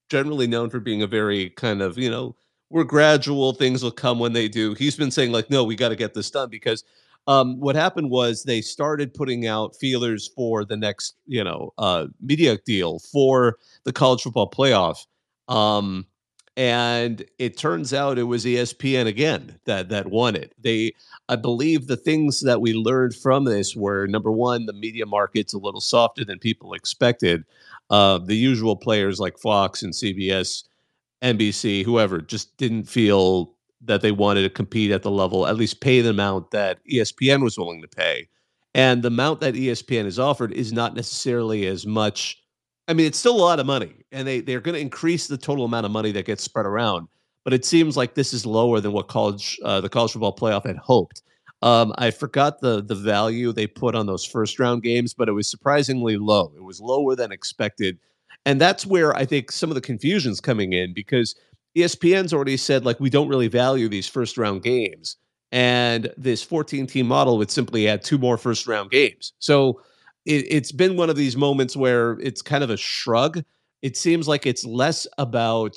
generally known for being a very kind of, you know, we're gradual, things will come when they do. He's been saying like, no, we got to get this done because um, what happened was they started putting out feelers for the next, you know, uh, media deal for the college football playoff. Um, and it turns out it was E S P N again that that won it. They, I believe, the things that we learned from this were number one, the media market's a little softer than people expected. Uh, the usual players like Fox and C B S, N B C, whoever, just didn't feel that they wanted to compete at the level, at least pay the amount that E S P N was willing to pay. And the amount that E S P N has offered is not necessarily as much. I mean, it's still a lot of money, and they, they're going to increase the total amount of money that gets spread around. But it seems like this is lower than what college uh, the college football playoff had hoped. Um, I forgot the the value they put on those first round games, but it was surprisingly low. It was lower than expected. And that's where I think some of the confusion's coming in because E S P N's already said, like, we don't really value these first round games. And this fourteen team model would simply add two more first round games. So it, it's been one of these moments where it's kind of a shrug. It seems like it's less about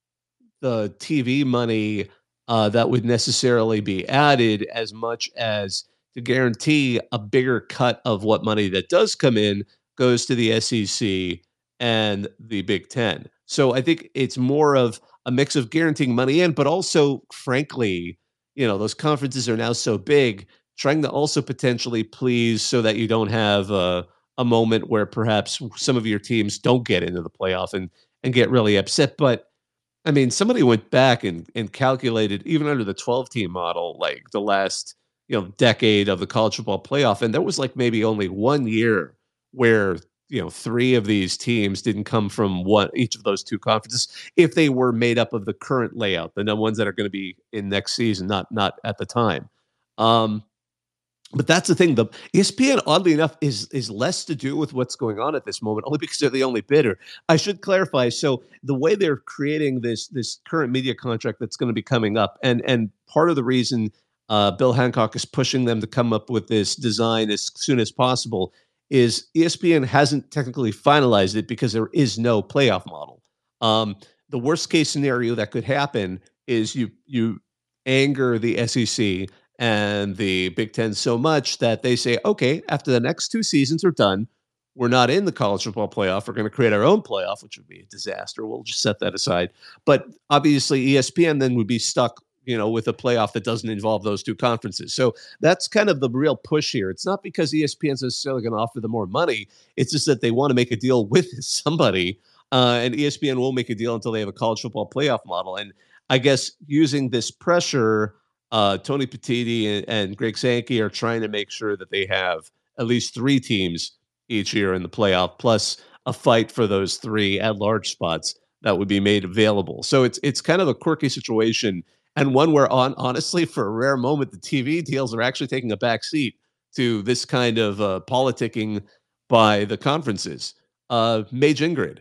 the T V money uh, that would necessarily be added as much as to guarantee a bigger cut of what money that does come in goes to the S E C and the Big Ten. So I think it's more of a mix of guaranteeing money in, but also, frankly, you know, those conferences are now so big, trying to also potentially please so that you don't have a, a moment where perhaps some of your teams don't get into the playoff and and get really upset. But I mean, somebody went back and and calculated even under the twelve team model, like the last, you know, decade of the college football playoff, and there was like maybe only one year where, you know, three of these teams didn't come from one each of those two conferences if they were made up of the current layout, the ones that are going to be in next season, not not at the time. Um, but that's the thing. The E S P N, oddly enough, is is less to do with what's going on at this moment, only because they're the only bidder. I should clarify. So the way they're creating this this current media contract that's going to be coming up, and and part of the reason uh, Bill Hancock is pushing them to come up with this design as soon as possible is E S P N hasn't technically finalized it because there is no playoff model. Um, the worst case scenario that could happen is you you anger the S E C and the Big Ten so much that they say, okay, after the next two seasons are done, we're not in the college football playoff. We're going to create our own playoff, which would be a disaster. We'll just set that aside. But obviously, E S P N then would be stuck, you know, with a playoff that doesn't involve those two conferences. So that's kind of the real push here. It's not because E S P N is necessarily going to offer them more money. It's just that they want to make a deal with somebody, uh, and E S P N won't make a deal until they have a college football playoff model. And I guess using this pressure, uh, Tony Petitti and, and Greg Sankey are trying to make sure that they have at least three teams each year in the playoff, plus a fight for those three at-large spots that would be made available. So it's it's kind of a quirky situation, and one where, on honestly, for a rare moment, the T V deals are actually taking a back seat to this kind of uh, politicking by the conferences. Uh, Mage Ingrid.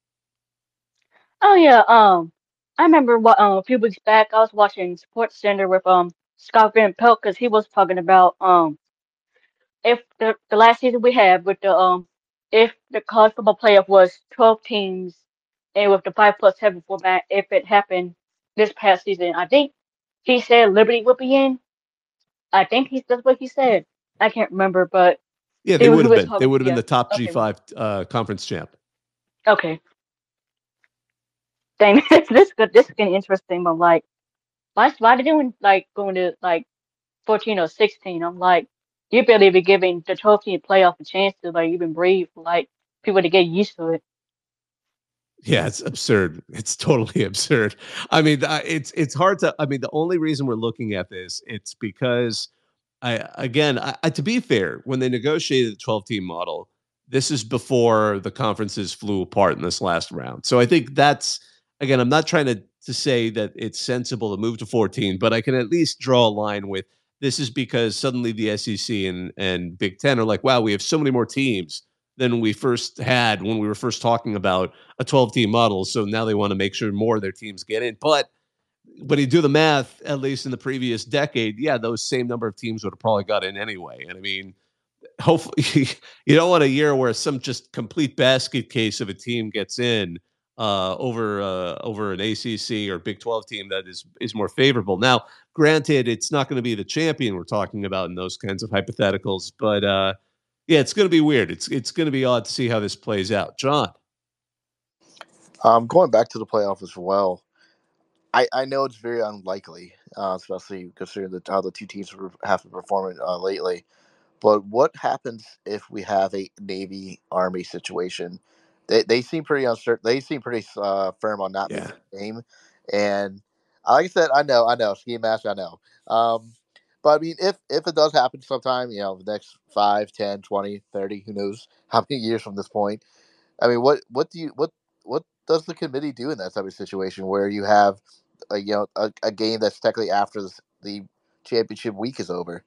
Oh yeah, um, I remember what um, a few weeks back I was watching Sports Center with um Scott Van Pelt because he was talking about um if the the last season we had with the um if the college football playoff was twelve teams and with the five plus seven format, if it happened this past season, I think he said Liberty would be in. I think he's that's what he said. I can't remember, but Yeah, he, they was- would he have was been. They talking. would have been Yeah. the top Okay. G five uh, conference champ. Okay. Dang, this good. This is getting interesting. But like, why why they doing like going to like fourteen or sixteen? I'm like, you barely be giving the twelve team playoff a chance to like even breathe, like people to get used to it. Yeah, it's absurd. It's totally absurd. I mean, I- it's it's hard to. I mean, the only reason we're looking at this, it's because I again, I, I, to be fair, when they negotiated the twelve team model, this is before the conferences flew apart in this last round. So I think that's again, I'm not trying to to say that it's sensible to move to fourteen, but I can at least draw a line with this is because suddenly the S E C and and Big Ten are like, wow, we have so many more teams than we first had when we were first talking about a twelve team model. So now they want to make sure more of their teams get in. But when you do the math, at least in the previous decade, yeah, those same number of teams would have probably got in anyway. And I mean, hopefully, you don't want a year where some just complete basket case of a team gets in uh, over uh, over an A C C or Big twelve team that is is more favorable. Now, granted, it's not going to be the champion we're talking about in those kinds of hypotheticals, but uh, yeah, it's going to be weird. It's it's going to be odd to see how this plays out. John, Um, going back to the playoff as well, I, I know it's very unlikely, uh, especially considering the, how the two teams have been performing uh, lately. But what happens if we have a Navy Army situation? They they seem pretty uncertain. They seem pretty uh, firm on not yeah. moving the game. And uh, like I said, I know, I know, ski mask, I know. Um, but I mean, if if it does happen sometime, you know, the next five, ten, twenty, thirty, who knows how many years from this point, I mean, what what do you what what does the committee do in that type of situation where you have a you know a, a game that's technically after the, the championship week is over?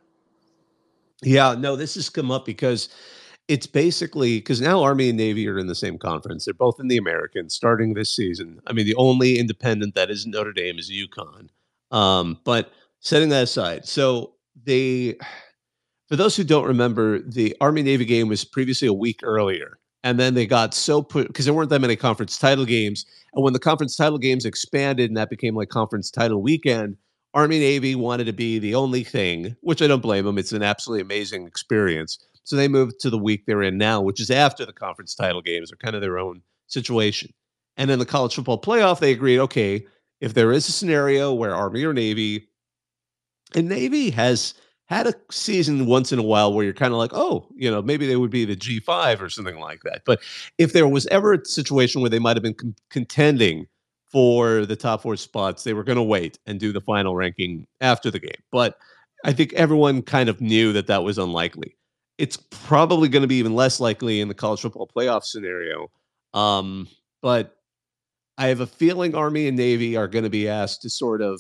Yeah, no, this has come up because it's basically because now Army and Navy are in the same conference. They're both in the American starting this season. I mean, the only independent that isn't Notre Dame is UConn. Um, but setting that aside, so they, for those who don't remember, the Army Navy game was previously a week earlier. And then they got so put because there weren't that many conference title games. And when the conference title games expanded and that became like conference title weekend, Army Navy wanted to be the only thing, which I don't blame them. It's an absolutely amazing experience. So they moved to the week they're in now, which is after the conference title games. They're kind of their own situation. And then the college football playoff, they agreed, okay, if there is a scenario where Army or Navy, and Navy has had a season once in a while where you're kind of like, oh, you know, maybe they would be the G five or something like that. But if there was ever a situation where they might have been con- contending for the top four spots, they were going to wait and do the final ranking after the game. But I think everyone kind of knew that that was unlikely. It's probably going to be even less likely in the college football playoff scenario. Um, but I have a feeling Army and Navy are going to be asked to sort of,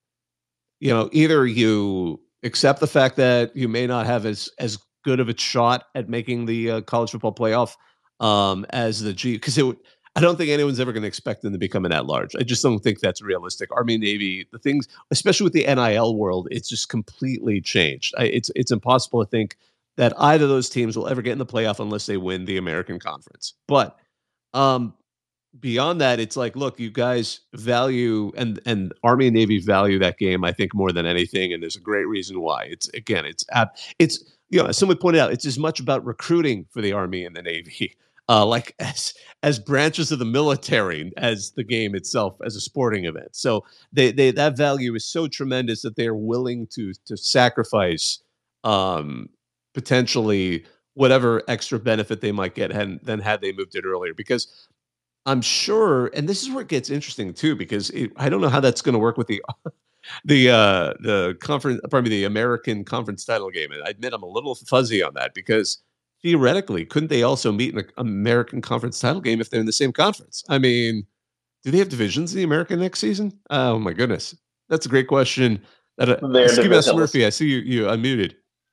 you know, either you accept the fact that you may not have as as good of a shot at making the uh, college football playoff um, as the G, because it would. I don't think anyone's ever going to expect them to become an at-large. I just don't think that's realistic. Army, Navy, the things, especially with the N I L world, it's just completely changed. I, it's it's impossible to think that either of those teams will ever get in the playoff unless they win the American Conference. But um, beyond that, it's like, look, you guys value and and Army and Navy value that game, I think, more than anything, and there's a great reason why. It's again, it's it's you know, as someone pointed out, it's as much about recruiting for the Army and the Navy, uh, like as as branches of the military as the game itself as a sporting event. So they they that value is so tremendous that they're willing to to sacrifice um, potentially whatever extra benefit they might get had, than had they moved it earlier because I'm sure, and this is where it gets interesting too, because it, I don't know how that's going to work with the the uh, the conference, probably the American Conference title game. And I admit I'm a little fuzzy on that because theoretically, couldn't they also meet in an American Conference title game if they're in the same conference? I mean, do they have divisions in the American next season? Oh my goodness, that's a great question. That uh, Ski Mask Murphy, I see you you unmuted.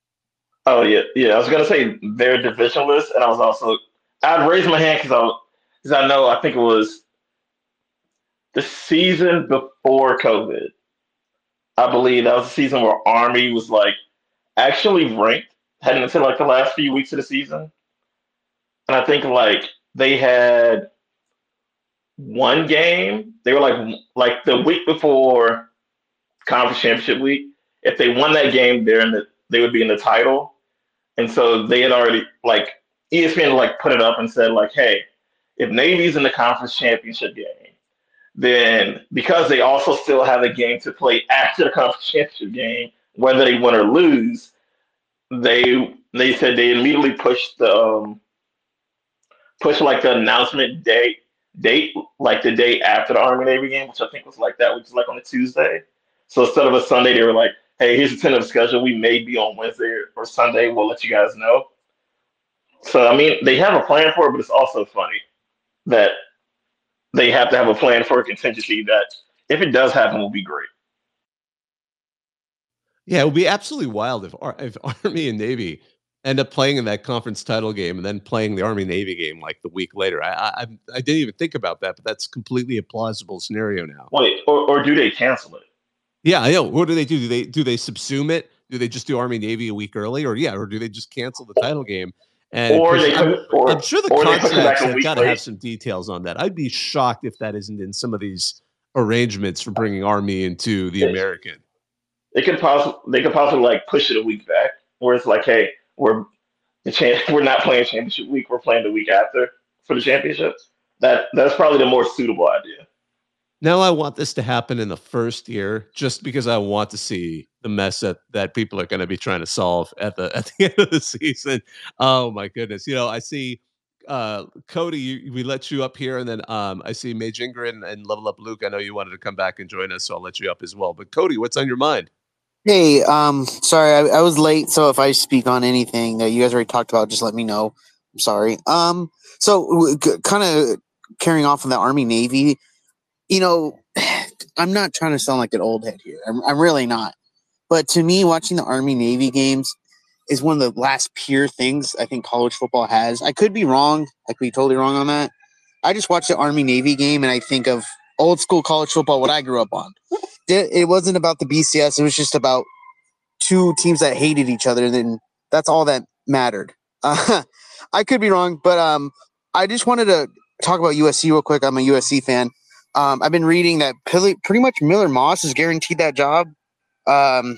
Oh yeah, yeah. I was gonna say they're divisionless, and I was also I'd raise my hand because I because I know I think it was the season before COVID. I believe that was the season where Army was like actually ranked heading into like the last few weeks of the season, and I think like they had one game. They were like like the week before conference championship week. If they won that game, they're in the they would be in the title. And so they had already like E S P N like put it up and said like, hey, if Navy's in the conference championship game, then because they also still have a game to play after the conference championship game, whether they win or lose, they they said they immediately pushed the um, push like the announcement date date like the day after the Army Navy game, which I think was like that, which is like on a Tuesday. So instead of a Sunday, they were like, hey, here's the tentative schedule. We may be on Wednesday or Sunday. We'll let you guys know. So I mean, they have a plan for it, but it's also funny that they have to have a plan for a contingency that, if it does happen, will be great. Yeah, it would be absolutely wild if if Army and Navy end up playing in that conference title game and then playing the Army Navy game like the week later. I I, I didn't even think about that, but that's completely a plausible scenario now. Wait, or, or do they cancel it? Yeah, I know. What do they do? Do they do they subsume it? Do they just do Army Navy a week early, or yeah, or do they just cancel the title game And or 'cause they I'm, put, or I'm sure the or they push it back contracts a have week got to have late. some details on that. I'd be shocked if that isn't in some of these arrangements for bringing Army into the They, American. they could possibly they could possibly like push it a week back, where it's like, hey, we're the champ, we're not playing championship week, we're playing the week after for the championship. That that's probably the more suitable idea. Now I want this to happen in the first year, just because I want to see the mess that, that people are going to be trying to solve at the at the end of the season. Oh my goodness! You know, I see uh, Cody. You, we let you up here, and then um, I see Mage Ingrid and Level Up Luke. I know you wanted to come back and join us, so I'll let you up as well. But Cody, what's on your mind? Hey, um, sorry, I, I was late, so if I speak on anything that you guys already talked about, just let me know. I'm sorry. Um, so c- kind of carrying off on the Army Navy, you know, I'm not trying to sound like an old head here. I'm, I'm really not. But to me, watching the Army Navy games is one of the last pure things I think college football has. I could be wrong. I could be totally wrong on that. I just watch the Army Navy game and I think of old school college football, what I grew up on. It wasn't about the B C S. It was just about two teams that hated each other. Then that's all that mattered. Uh, I could be wrong, but um, I just wanted to talk about U S C real quick. I'm a U S C fan. Um, I've been reading that pretty much Miller Moss is guaranteed that job. Um,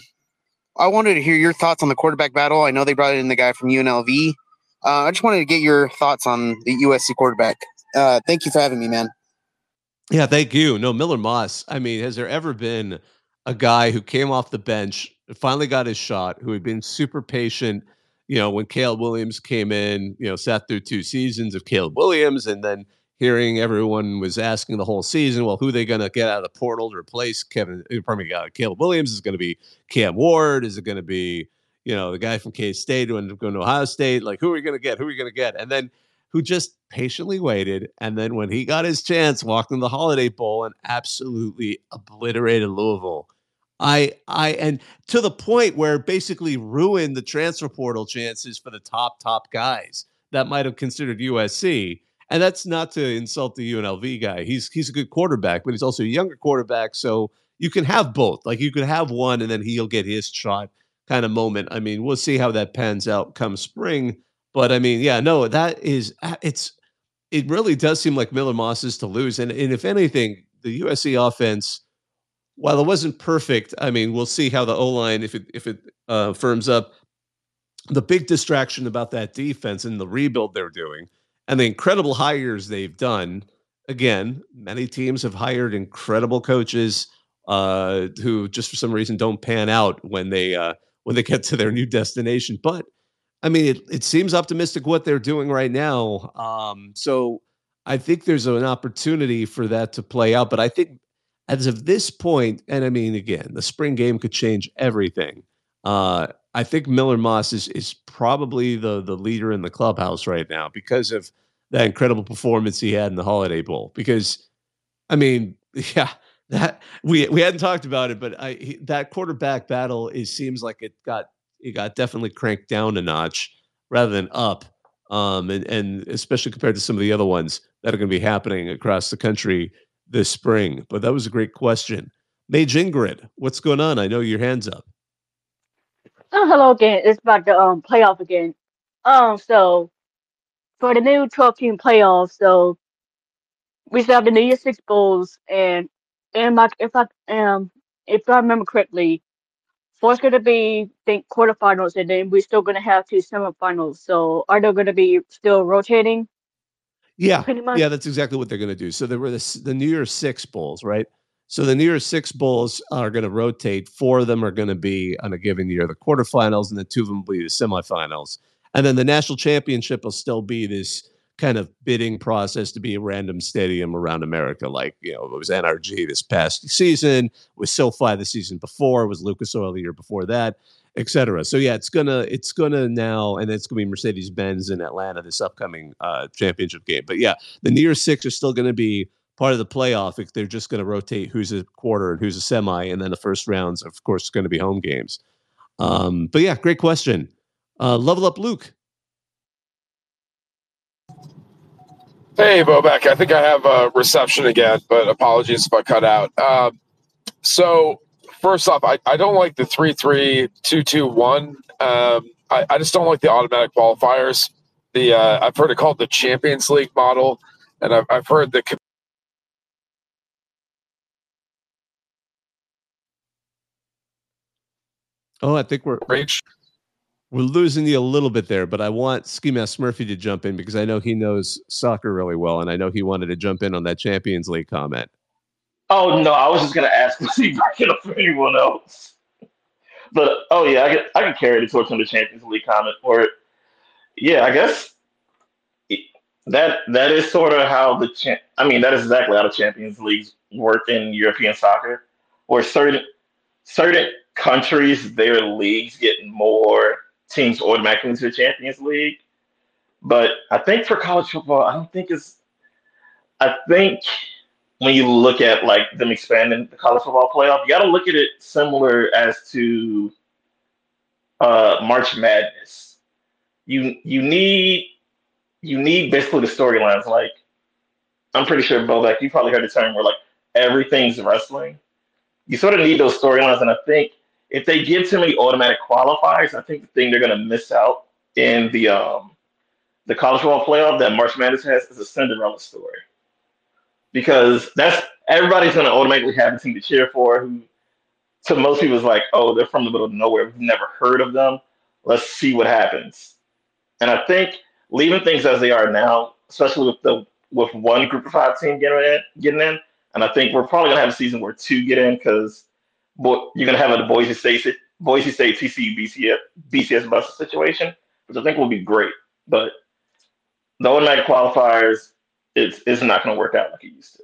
I wanted to hear your thoughts on the quarterback battle. I know they brought in the guy from U N L V. Uh, I just wanted to get your thoughts on the U S C quarterback. Uh, thank you for having me, man. Yeah, thank you. No, Miller Moss. I mean, has there ever been a guy who came off the bench, finally got his shot, who had been super patient, you know, when Caleb Williams came in, you know, sat through two seasons of Caleb Williams, and then hearing everyone was asking the whole season, well, who are they going to get out of the portal to replace Kevin, pardon me, uh, Caleb Williams? Is it going to be Cam Ward? Is it going to be, you know, the guy from K-State who ended up going to Ohio State? Like, who are we going to get? Who are we going to get? And then who just patiently waited, and then when he got his chance, walked in the Holiday Bowl and absolutely obliterated Louisville. I, I, and to the point where it basically ruined the transfer portal chances for the top, top guys that might have considered U S C. And that's not to insult the U N L V guy. He's he's a good quarterback, but he's also a younger quarterback. So you can have both. Like you could have one, and then he'll get his shot kind of moment. I mean, we'll see how that pans out come spring. But I mean, yeah, no, that is it's it really does seem like Miller Moss is to lose. And, and if anything, the U S C offense, while it wasn't perfect, I mean, we'll see how the O-line, if it if it uh, firms up. The big distraction about that defense and the rebuild they're doing and the incredible hires they've done. Again, many teams have hired incredible coaches uh, who just for some reason don't pan out when they uh, when they get to their new destination. But I mean, it, it seems optimistic what they're doing right now. Um, so I think there's an opportunity for that to play out. But I think as of this point, and I mean, again, the spring game could change everything. Uh, I think Miller Moss is is probably the the leader in the clubhouse right now because of that incredible performance he had in the Holiday Bowl. Because, I mean, yeah, that we we hadn't talked about it, but I he, that quarterback battle is seems like it got it got definitely cranked down a notch rather than up, um, and and especially compared to some of the other ones that are going to be happening across the country this spring. But that was a great question, Mage Ingrid. What's going on? I know your hands up. Oh, hello again. It's about the um playoff again. Um, so for the new twelve team playoffs, so we still have the New Year's Six Bowls, and and my if I um if I remember correctly, four's gonna be think quarterfinals, and then we're still gonna have two semifinals. So are they gonna be still rotating? Yeah, Pretty much. yeah, that's exactly what they're going to do. So there were the, the New Year's Six Bowls, right? So the New Year's Six Bowls are going to rotate. Four of them are going to be on a given year the quarterfinals, and then two of them will be the semifinals. And then the national championship will still be this kind of bidding process to be a random stadium around America. Like, you know, it was N R G this past season, it was SoFi the season before, it was Lucas Oil the year before that, et cetera. So yeah, it's gonna it's gonna now, and it's gonna be Mercedes-Benz in Atlanta this upcoming uh, championship game. But yeah, the New Year's Six are still gonna be part of the playoff. If they're just gonna rotate who's a quarter and who's a semi, and then the first rounds, of course, going to be home games. Um, but yeah, great question. Uh, level up, Luke. Hey, Bobek. I think I have a reception again, but apologies if I cut out. Um, so first off, I, I don't like the three three two two one. Um, I, I just don't like the automatic qualifiers. the uh, I've heard it called the Champions League model, and I've I've heard the Oh, I think we're reach. we're losing you a little bit there, but I want Ski Mask Murphy to jump in because I know he knows soccer really well, and I know he wanted to jump in on that Champions League comment. Oh no, I was just gonna ask to see if I can for anyone else. But oh yeah, I can I can carry the torch on the Champions League comment for it. Yeah, I guess it- that that is sort of how the cha- I mean that is exactly how the Champions Leagues work in European soccer, where certain certain countries their leagues get more teams automatically into the Champions League. But I think for college football, I don't think it's. I think when you look at like them expanding the college football playoff, you got to look at it similar as to uh, March Madness. You you need you need basically the storylines. Like I'm pretty sure Bobak, you probably heard the term where like everything's wrestling. You sort of need those storylines, and I think if they give too many automatic qualifiers, I think the thing they're going to miss out in the um, the college football playoff that March Madness has is a Cinderella story because that's everybody's going to automatically have a team to cheer for. Who to most people is like, oh, they're from the middle of nowhere. We've never heard of them. Let's see what happens. And I think leaving things as they are now, especially with the with one group of five team getting in, getting in, and I think we're probably gonna have a season where two get in because you're gonna have a Boise State Boise State T C U B C S B C S bus situation, which I think will be great. But the automatic qualifiers, it's it's not gonna work out like it used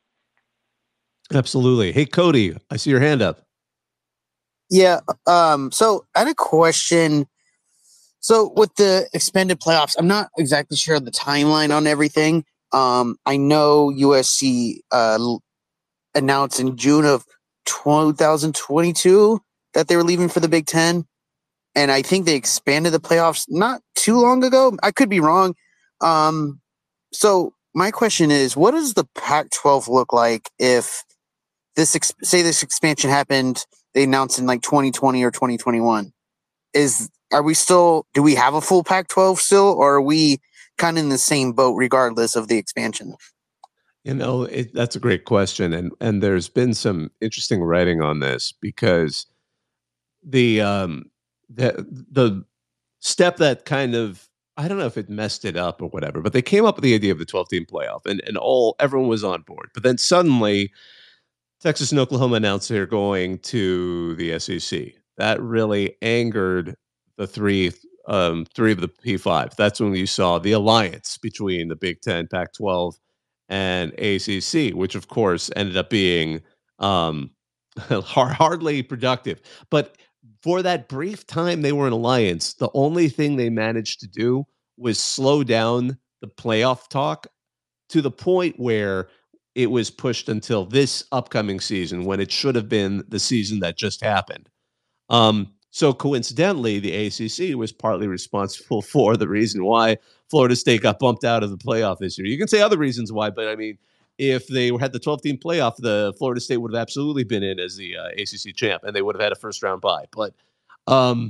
to. Absolutely. Hey, Cody, I see your hand up. Yeah. Um. So I had a question. So with the expanded playoffs, I'm not exactly sure of the timeline on everything. Um, I know U S C uh, announced in June of two thousand twenty-two that they were leaving for the Big Ten, and I think they expanded the playoffs not too long ago. I could be wrong. Um, so my question is, what does the Pac twelve look like if this ex- say this expansion happened? They announced in like twenty twenty or twenty twenty-one. Is are we still? Do we have a full Pac twelve still, or are we kind of in the same boat regardless of the expansion? You know, it, that's a great question, and and there's been some interesting writing on this because the um the the step that kind of I don't know if it messed it up or whatever, but they came up with the idea of the twelve team playoff, and and all everyone was on board, but then suddenly Texas and Oklahoma announced they're going to the S E C. That really angered the three um, three of the P five. That's when you saw the alliance between the Big Ten, Pac twelve, and A C C, which of course ended up being um, hardly productive. But for that brief time they were in alliance, the only thing they managed to do was slow down the playoff talk to the point where it was pushed until this upcoming season when it should have been the season that just happened. Um, so coincidentally, the A C C was partly responsible for the reason why Florida State got bumped out of the playoff this year. You can say other reasons why, but I mean, if they had the twelve team playoff, the Florida State would have absolutely been in as the uh, A C C champ, and they would have had a first round bye. But um,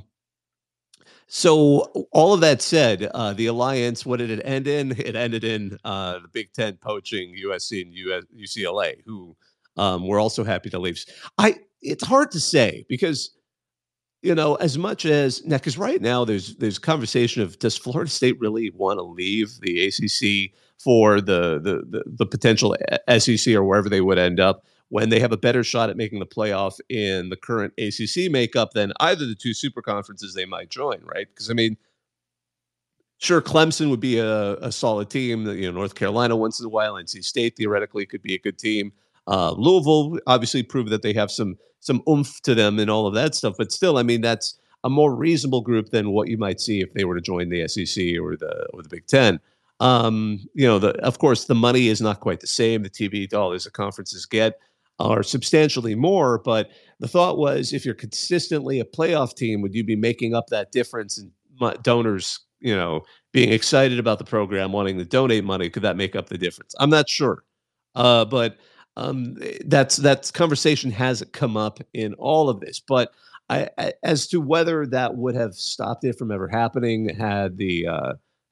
so all of that said, uh, the alliance, what did it end in? It ended in uh, the Big Ten poaching U S C and U C L A, who um, were also happy to leave. I it's hard to say because you know, as much as now, because right now there's there's conversation of does Florida State really want to leave the A C C for the the the, the potential S E C or wherever they would end up when they have a better shot at making the playoff in the current A C C makeup than either the two super conferences they might join, right? Because I mean, sure, Clemson would be a, a solid team. You know, North Carolina once in a while, N C State theoretically could be a good team. Uh, Louisville obviously proved that they have some some oomph to them and all of that stuff. But still, I mean, that's a more reasonable group than what you might see if they were to join the S E C or the or the Big Ten. Um, you know, the, of course, the money is not quite the same. The T V dollars the conferences get are substantially more. But the thought was, if you're consistently a playoff team, would you be making up that difference in donors? You know, being excited about the program, wanting to donate money, could that make up the difference? I'm not sure, uh, but um, that's that conversation hasn't come up in all of this. But I, I, as to whether that would have stopped it from ever happening, had the uh,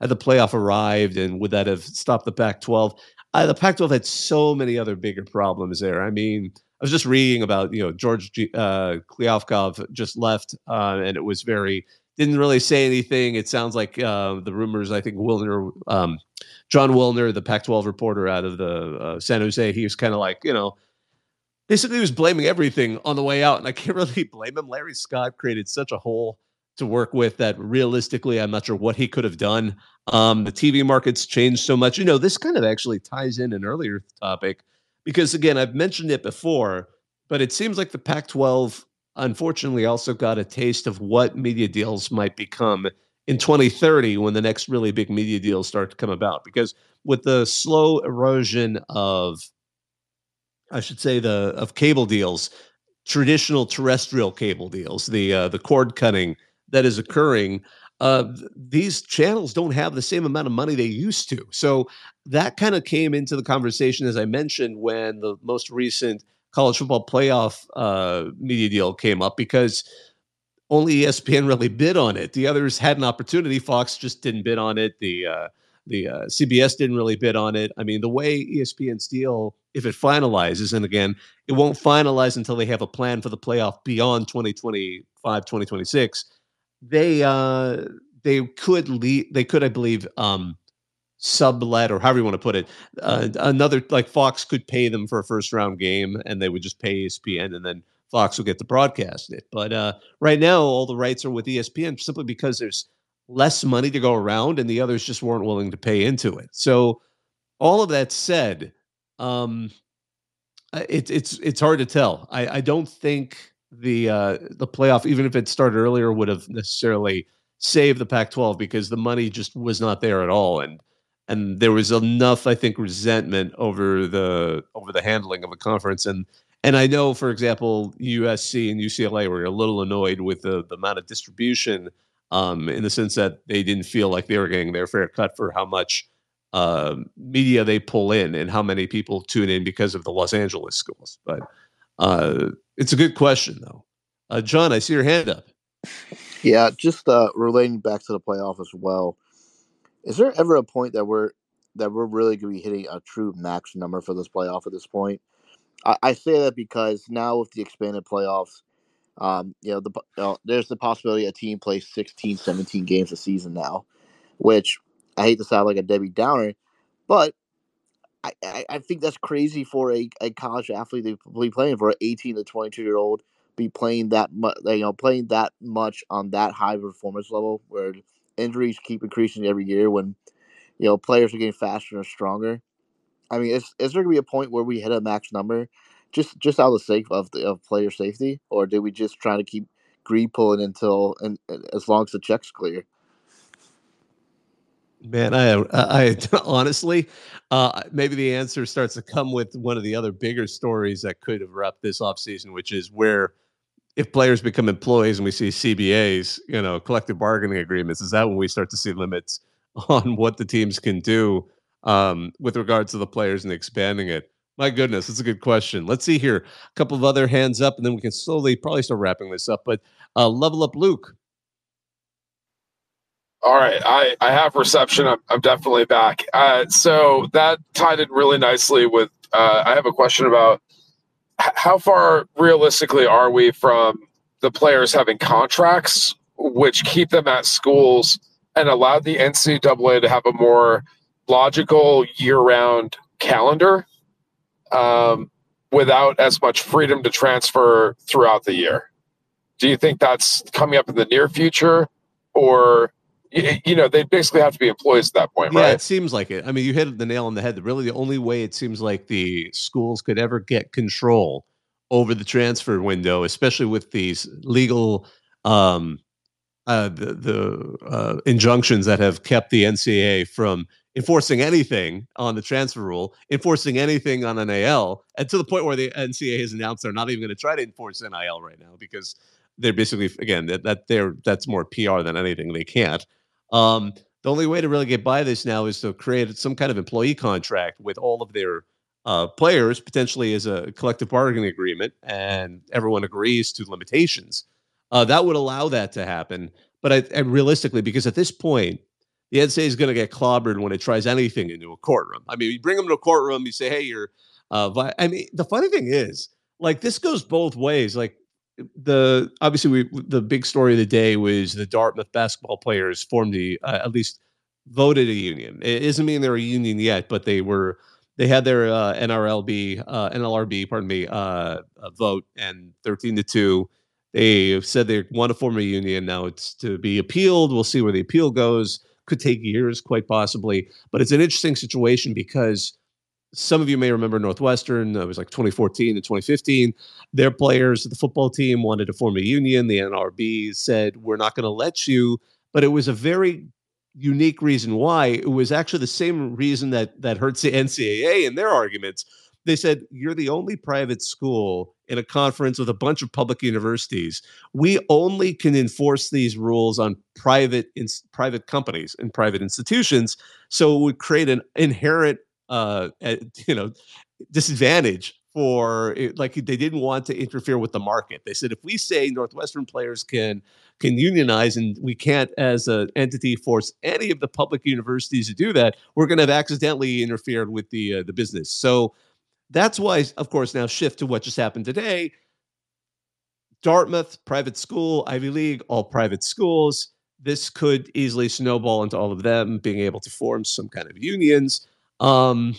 had the playoff arrived, and would that have stopped the Pac twelve? Uh, the Pac twelve had so many other bigger problems there. I mean, I was just reading about, you know, George G, uh, Kliavkov just left, uh, and it was very, didn't really say anything. It sounds like uh, the rumors, I think Wilner, um, John Wilner, the Pac twelve reporter out of the uh, San Jose, he was kind of like, you know, basically he was blaming everything on the way out. And I can't really blame him. Larry Scott created such a hole to work with that realistically, I'm not sure what he could have done. Um, the T V market's changed so much. You know, this kind of actually ties in an earlier topic because, again, I've mentioned it before, but it seems like the Pac twelve, unfortunately, also got a taste of what media deals might become in twenty thirty when the next really big media deals start to come about. Because with the slow erosion of, I should say, the of cable deals, traditional terrestrial cable deals, the uh, the cord cutting that is occurring, uh, th- these channels don't have the same amount of money they used to. So that kind of came into the conversation, as I mentioned, when the most recent college football playoff uh, media deal came up, because only E S P N really bid on it. The others had an opportunity. Fox just didn't bid on it. The uh, the uh, C B S didn't really bid on it. I mean, the way E S P N's deal, if it finalizes, and again, it won't finalize until they have a plan for the playoff beyond twenty twenty-five, twenty twenty-six. They uh, they could lead. They could, I believe, um, sublet, or however you want to put it. Uh, another, like Fox could pay them for a first round game, and they would just pay E S P N, and then Fox will get to broadcast it. But uh, right now, all the rights are with E S P N simply because there's less money to go around, and the others just weren't willing to pay into it. So, all of that said, um, it's it's it's hard to tell. I, I don't think the uh, the playoff, even if it started earlier, would have necessarily saved the Pac twelve because the money just was not there at all, and and there was enough, I think, resentment over the over the handling of the conference. And and I know, for example, U S C and U C L A were a little annoyed with the, the amount of distribution, um, in the sense that they didn't feel like they were getting their fair cut for how much uh, media they pull in and how many people tune in because of the Los Angeles schools. But uh, it's a good question, though. Uh, John, I see your hand up. Yeah, just uh, relating back to the playoff as well. Is there ever a point that we're that we're really going to be hitting a true max number for this playoff at this point? I, I say that because now with the expanded playoffs, um, you know, the you know, there's the possibility a team plays sixteen, seventeen games a season now, which I hate to sound like a Debbie Downer, but I, I, I think that's crazy for a, a college athlete to be playing, for an eighteen to twenty-two year old be playing that much, you know, playing that much on that high performance level where injuries keep increasing every year when, you know, players are getting faster and stronger. I mean, is is there gonna be a point where we hit a max number, just just out of the sake of the, of player safety, or did we just try to keep greed pulling until and, and as long as the check's clear? Man, I, I, I honestly, uh, maybe the answer starts to come with one of the other bigger stories that could have wrapped this offseason, which is where if players become employees and we see C B As, you know, collective bargaining agreements, is that when we start to see limits on what the teams can do um, with regards to the players and expanding it? My goodness, it's a good question. Let's see here. A couple of other hands up, and then we can slowly probably start wrapping this up. But uh, level up, Luke. All right, I, I have reception. I'm, I'm definitely back. Uh, so that tied in really nicely with, uh, I have a question about h- how far realistically are we from the players having contracts which keep them at schools and allow the N C double A to have a more logical year-round calendar um, without as much freedom to transfer throughout the year? Do you think that's coming up in the near future, or you know, they basically have to be employees at that point, yeah, right? it seems like it. I mean, you hit the nail on the head. Really, the only way it seems like the schools could ever get control over the transfer window, especially with these legal um, uh, the, the uh, injunctions that have kept the N C A A from enforcing anything on the transfer rule, enforcing anything on N I L, and to the point where the N C A A has announced they're not even going to try to enforce N I L right now because they're basically, again, that, that they're that's more P R than anything. They can't. Um, the only way to really get by this now is to create some kind of employee contract with all of their uh, players, potentially as a collective bargaining agreement, and everyone agrees to limitations. Uh, that would allow that to happen. But I, I realistically, because at this point, the N C A A is going to get clobbered when it tries anything into a courtroom. I mean, you bring them to a courtroom, you say, hey, you're, uh, vi-. I mean, the funny thing is, like, this goes both ways. Like, the obviously we the big story of the day was the Dartmouth basketball players formed the uh, at least voted a union. It doesn't mean they're a union yet, but they were they had their uh, N R L B uh, N L R B, pardon me, uh, a vote, and thirteen to two. They said they want to form a union. Now it's to be appealed. We'll see where the appeal goes. Could take years, quite possibly. But it's an interesting situation because some of you may remember Northwestern. It was like twenty fourteen to twenty fifteen. Their players, the football team, wanted to form a union. The N R B said, we're not going to let you. But it was a very unique reason why. It was actually the same reason that that hurts the N C double A in their arguments. They said, you're the only private school in a conference with a bunch of public universities. We only can enforce these rules on private in, private companies and private institutions. So it would create an inherent uh, you know, disadvantage for it, like they didn't want to interfere with the market. They said, if we say Northwestern players can can unionize and we can't as an entity force any of the public universities to do that, we're going to have accidentally interfered with the uh, the business. So that's why, of course, now shift to what just happened today. Dartmouth, private school, Ivy League, all private schools. This could easily snowball into all of them being able to form some kind of unions. Um,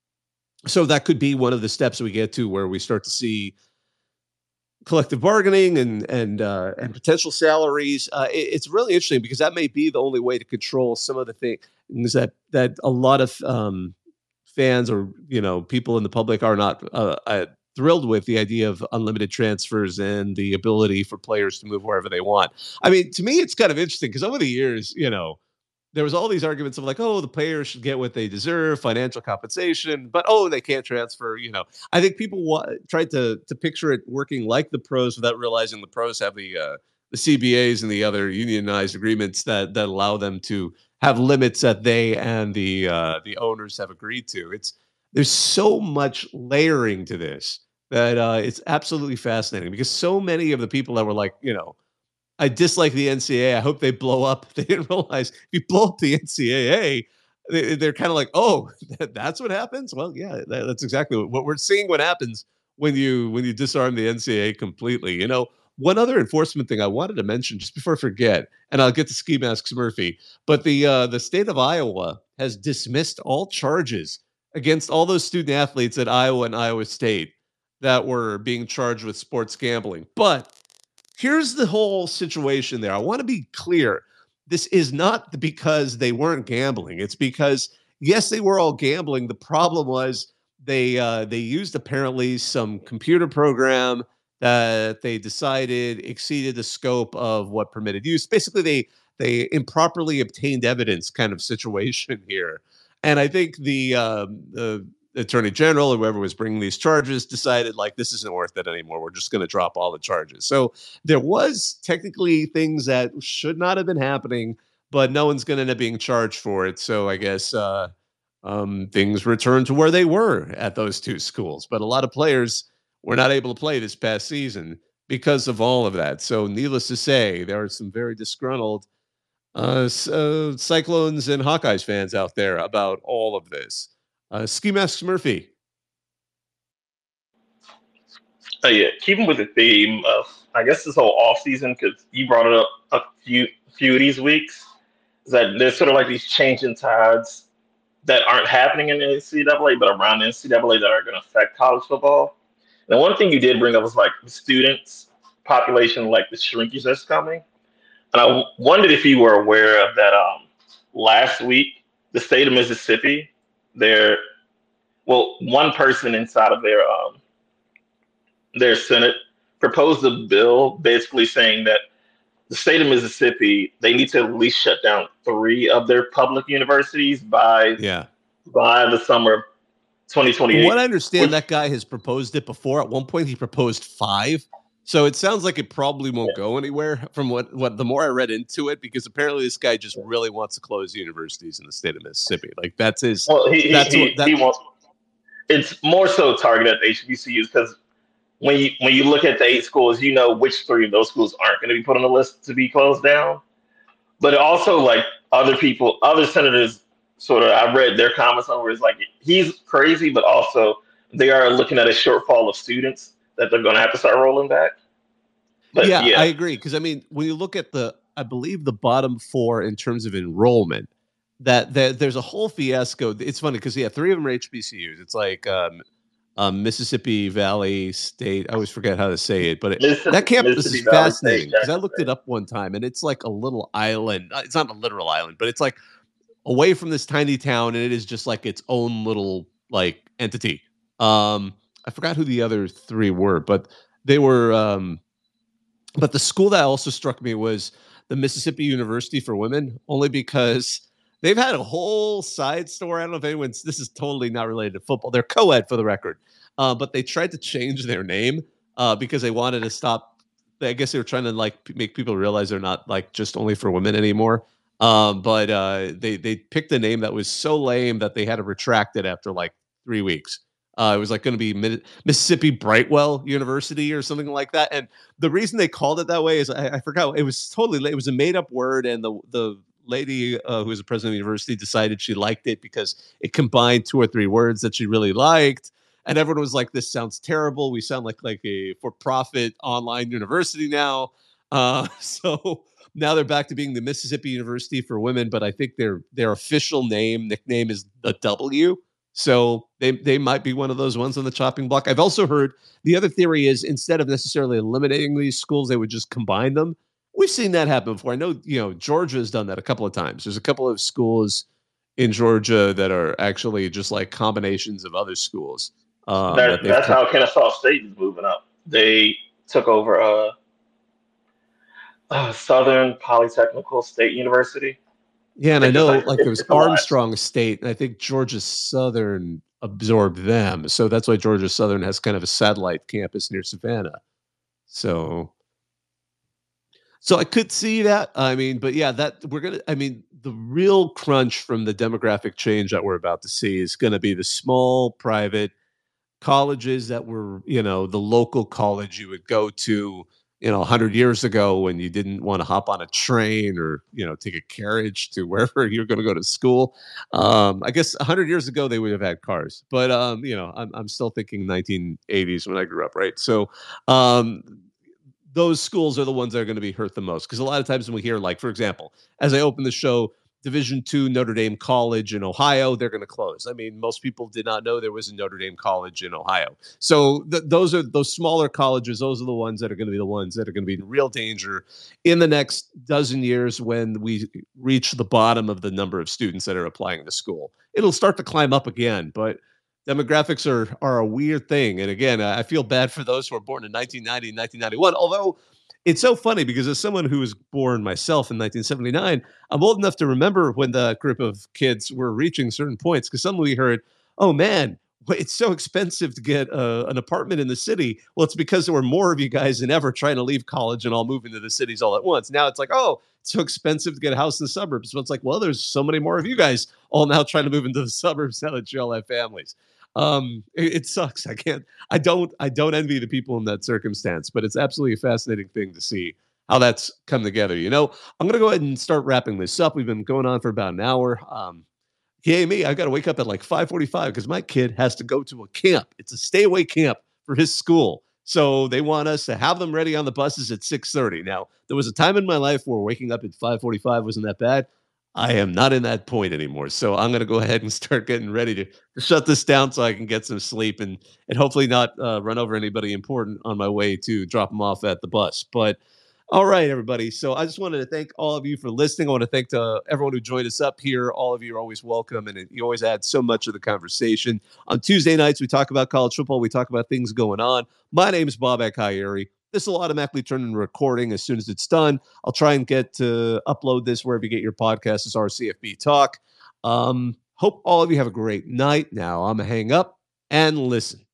so that could be one of the steps we get to where we start to see collective bargaining and and uh, and potential salaries. Uh, it, it's really interesting because that may be the only way to control some of the things that that a lot of um, fans or you know people in the public are not uh, uh, thrilled with, the idea of unlimited transfers and the ability for players to move wherever they want. I mean, to me, it's kind of interesting because over the years, you know. There was all these arguments of like, oh, the players should get what they deserve, financial compensation, but oh, they can't transfer. You know, I think people wa- tried to to picture it working like the pros without realizing the pros have the uh, the C B As and the other unionized agreements that that allow them to have limits that they and the uh, the owners have agreed to. It's there's so much layering to this that uh, it's absolutely fascinating because so many of the people that were like, you know. I dislike the N C double A. I hope they blow up. They didn't realize if you blow up the N C double A, they, they're kind of like, oh, that, that's what happens. Well, yeah, that, that's exactly what, what we're seeing. What happens when you when you disarm the N C double A completely? You know, one other enforcement thing I wanted to mention just before I forget, and I'll get to Ski Masks Murphy. But the uh, the state of Iowa has dismissed all charges against all those student athletes at Iowa and Iowa State that were being charged with sports gambling, but here's the whole situation there. I want to be clear. This is not because they weren't gambling. It's because, yes, they were all gambling. The problem was they uh, they used apparently some computer program that they decided exceeded the scope of what permitted use. Basically, they they improperly obtained evidence kind of situation here. And I think the um, the Attorney General or whoever was bringing these charges decided like this isn't worth it anymore. We're just going to drop all the charges. So there was technically things that should not have been happening, but no one's going to end up being charged for it. So I guess uh, um, things returned to where they were at those two schools. But a lot of players were not able to play this past season because of all of that. So needless to say, there are some very disgruntled uh, uh, Cyclones and Hawkeyes fans out there about all of this. Uh, Ski Masks Murphy. Oh yeah, keeping with the theme of, I guess, this whole off season, because you brought it up a few few of these weeks, is that there's sort of like these changing tides that aren't happening in the N C double A, but around the N C double A that are going to affect college football. And one thing you did bring up was like the students population, like the shrinkage that's coming. And I wondered if you were aware of that. Um, last week, the state of Mississippi. Their well, one person inside of their um, their Senate proposed a bill basically saying that the state of Mississippi, they need to at least shut down three of their public universities by yeah by the summer of twenty twenty-eight. From what I understand, which, that guy has proposed it before. At one point, he proposed five. So it sounds like it probably won't go anywhere from what, what the more I read into it, because apparently this guy just really wants to close universities in the state of Mississippi. Like that's his. Well, he, that's he, what, that, he wants. It's more so targeted at H B C Us because when you when you look at the eight schools, you know which three of those schools aren't going to be put on the list to be closed down. But it also, like, other people, other senators, sort of, I read their comments on where it's like he's crazy, but also they are looking at a shortfall of students that they're going to have to start rolling back. But yeah, yeah, I agree. Because I mean, when you look at the, I believe the bottom four in terms of enrollment, that, that there's a whole fiasco. It's funny because yeah, three of them are H B C Us. It's like um, um, Mississippi Valley State. I always forget how to say it, but it, Mississippi, that campus Mississippi is Valley State, fascinating because I Jackson looked State. it up one time, and it's like a little island. Uh, It's not a literal island, but it's like away from this tiny town, and it is just like its own little like entity. Um, I forgot who the other three were, but they were. Um, but the school that also struck me was the Mississippi University for Women, only because they've had a whole side story. I don't know if anyone's. This is totally not related to football. They're co-ed for the record, uh, but they tried to change their name uh, because they wanted to stop. I guess they were trying to like p- make people realize they're not like just only for women anymore. Um, but uh, they they picked a name that was so lame that they had to retract it after like three weeks. Uh, it was like going to be Mid- Mississippi Brightwell University or something like that. And the reason they called it that way is I, I forgot. It was totally it was a made up word, and the the lady uh, who was the president of the university decided she liked it because it combined two or three words that she really liked. And everyone was like, "This sounds terrible. We sound like like a for profit online university now." Uh, so now they're back to being the Mississippi University for Women, but I think their their official name nickname is the W. So they they might be one of those ones on the chopping block. I've also heard the other theory is instead of necessarily eliminating these schools, they would just combine them. We've seen that happen before. I know, you know, Georgia has done that a couple of times. There's a couple of schools in Georgia that are actually just like combinations of other schools. Um, that That they've that's co- how Kennesaw State is moving up. They took over uh, uh Southern Polytechnical State University. yeah, and I It's just know like like there it's, was it's a lot. Armstrong State, and I think Georgia Southern absorbed them. So that's why Georgia Southern has kind of a satellite campus near Savannah. So So I could see that. I mean, but yeah, that we're gonna. I mean, the real crunch from the demographic change that we're about to see is going to be the small private colleges that were, you know, the local college you would go to, you know, one hundred years ago when you didn't want to hop on a train or, you know, take a carriage to wherever you're going to go to school. Um, I guess one hundred years ago they would have had cars, but um, you know, I'm I'm still thinking nineteen eighties when I grew up, right? So, um those schools are the ones that are going to be hurt the most because a lot of times when we hear, like, for example, as I open the show, Division two Notre Dame College in Ohio, they're going to close. I mean, most people did not know there was a Notre Dame College in Ohio. So th- those are those smaller colleges. Those are the ones that are going to be the ones that are going to be in real danger in the next dozen years when we reach the bottom of the number of students that are applying to school. It'll start to climb up again, but demographics are are a weird thing. And again, I feel bad for those who were born in nineteen ninety and nineteen ninety-one. Although it's so funny because as someone who was born myself in nineteen seventy-nine, I'm old enough to remember when the group of kids were reaching certain points because suddenly we heard, "Oh man, it's so expensive to get uh, an apartment in the city." Well, it's because there were more of you guys than ever trying to leave college and all move into the cities all at once. Now it's like, oh, it's so expensive to get a house in the suburbs. But it's like, well, there's so many more of you guys all now trying to move into the suburbs now that you all have families. Um, it, it sucks. I can't. I don't. I don't envy the people in that circumstance, but it's absolutely a fascinating thing to see how that's come together. You know, I'm gonna go ahead and start wrapping this up. We've been going on for about an hour. Um, Yay me! I got to wake up at like five forty-five because my kid has to go to a camp. It's a stay away camp for his school. So they want us to have them ready on the buses at six thirty. Now, there was a time in my life where waking up at five forty-five wasn't that bad. I am not in that point anymore. So I'm going to go ahead and start getting ready to, to shut this down so I can get some sleep and and hopefully not uh, run over anybody important on my way to drop them off at the bus. But all right, everybody. So I just wanted to thank all of you for listening. I want to thank to everyone who joined us up here. All of you are always welcome, and you always add so much of the conversation. On Tuesday nights, we talk about college football. We talk about things going on. My name is Bob Akayeri. This will automatically turn into recording as soon as it's done. I'll try and get to upload this wherever you get your podcast as our C F B Talk. Um, hope all of you have a great night. Now I'm going to hang up and listen.